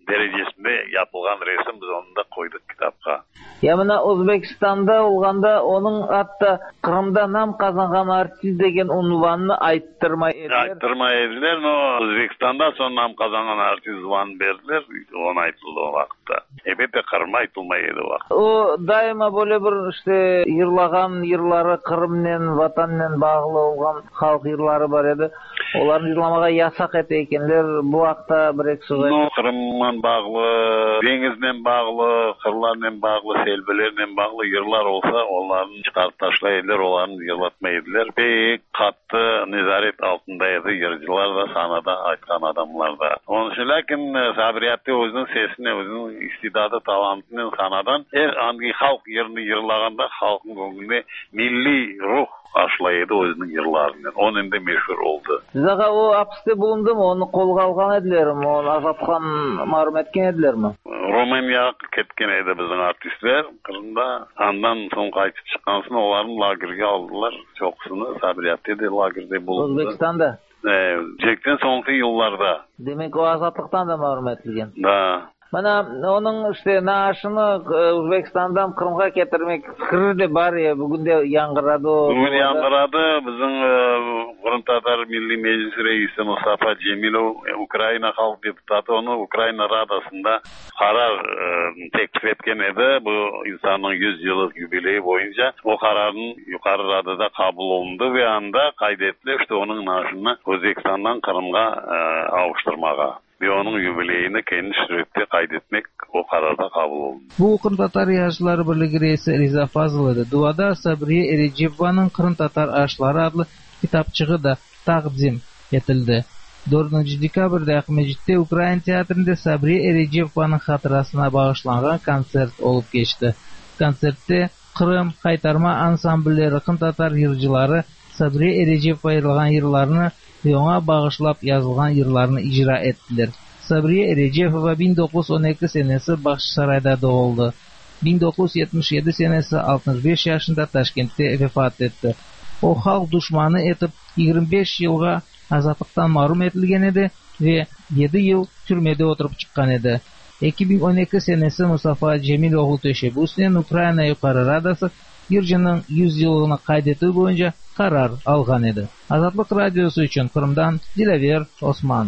derecesinde yapılgan resim biz onu da koyduk kitapka. Ya mına O'zbekistonda olganda onun hatta Kırım'da nam kazangan artist degen unvanını ayttırmay ediler. Ayttırmay ediler. No Özbekistan'da son nam kazanan artist unvan verdiler. Onu aytıldı o vakitte. Elbette Kırım'a aytılmay edi o vakit. O daima böyle bir işte yırlagan yırları Kırım'nen, vatan'nen bağlı olgan halk yırları var edi. Onların yırlamaga yasak ete ekenler bu vakta bir eksizay. No Kırım'dan bağlı, dengizden bağlı, kırlarla bağlı, selbelerle bağlı yırlar olsa onların çıkarıp taşlaydılar, onların yırlatmaydılar. Pek katı nezaret altındaydı yırcılar da sana da aytkan adamlar da. Onun için lakin Sabriyat'ta özünün sesine, özünün istidadı talantının sanadan her hangi halk yerini yırlaganda halkın gönlünde milli ruh aşlaydı özünün yırlarından. Onun da meşhur oldu. Siz ağa o hapiste bulundu mu? Onu kolga algan ediler mi? Onu azatkan marum etken ediler mi? Romanya'ya ketken edi bizim artistler. Kırım'da andan son kayıtıp çıkansın onların lagerge aldılar. Çoksunu Sabriyat'ta da lagerde bulundu. Özbekistan'da? Evet. Cekten sonraki yıllarda. Demek o azatlıktan da marum etilgen. Da. Mana onun işte naaşını Özbekistan'dan Kırım'a getirmek fikri de var ya bugün de yangıradı. Bugün yangıradı. Bizim Kırım Tatar Milli Meclis Reisi Mustafa Cemilov, Ukrayna halk deputatı onu Ukrayna Radası'nda karar teklif etken edi. Bu insanın yüz yıllık jubileyi boyunca o kararın yukarı radada kabul olundu ve anda kaydettiler işte onun naaşını Özbekistan'dan Kırım'a avuşturmağa. Ve onun jubileyini kendi surette kaydetmek o kararda kabul oldu. Bu Kırım Tatar Yaşlıları Birliği Reisi Riza Fazıl'dı. Duvada Sabriye Ereceva'nın Kırım Tatar Aşları adlı kitapçığı da takdim etildi. dördüncü dekabrda Akmejit'te Ukrayna Teatrı'nda Sabriye Ereceva'nın hatırasına bağışlanan konsert olup geçti. Konsertte Kırım Kaytarma Ansambülleri Kırım Tatar yırcıları Sabriye Ereceva yırılgan yırlarını ve ona bağışlap yazılgan yırlarını icra ettiler. Sabriye Ereceva bin dokuz yüz on iki senesi Başsaray'da doğuldu. bin dokuz yüz yetmiş yedi senesi altmış beş yaşında Taşkent'te vefat etti. O halk düşmanı etip yirmi beş yılga azatlıktan mahrum etilgen edi ve yedi yıl türmede oturup çıkan edi. iki bin on iki senesi Mustafa Cemiloğlu teşebbüsüyle Ukrayna Yukarı Radası Yırcı'nın yüz yılını kaydettiği boyunca karar algan edi. Azatlık Radyosu için Kırım'dan Dilever Osman.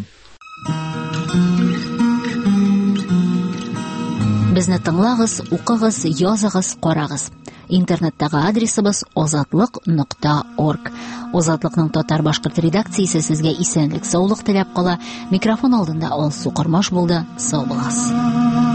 Bizne tыңлагыз, укыгыз, языгыз, карагыз. Интернеттагы адресыбыз озатлык нокта орг. Озатлыкның татар башкорт редакциясе сезгә исәнлек, саулык теләп кала. Микрофон алдында Алсу Кормаш булды. Сау булыгыз.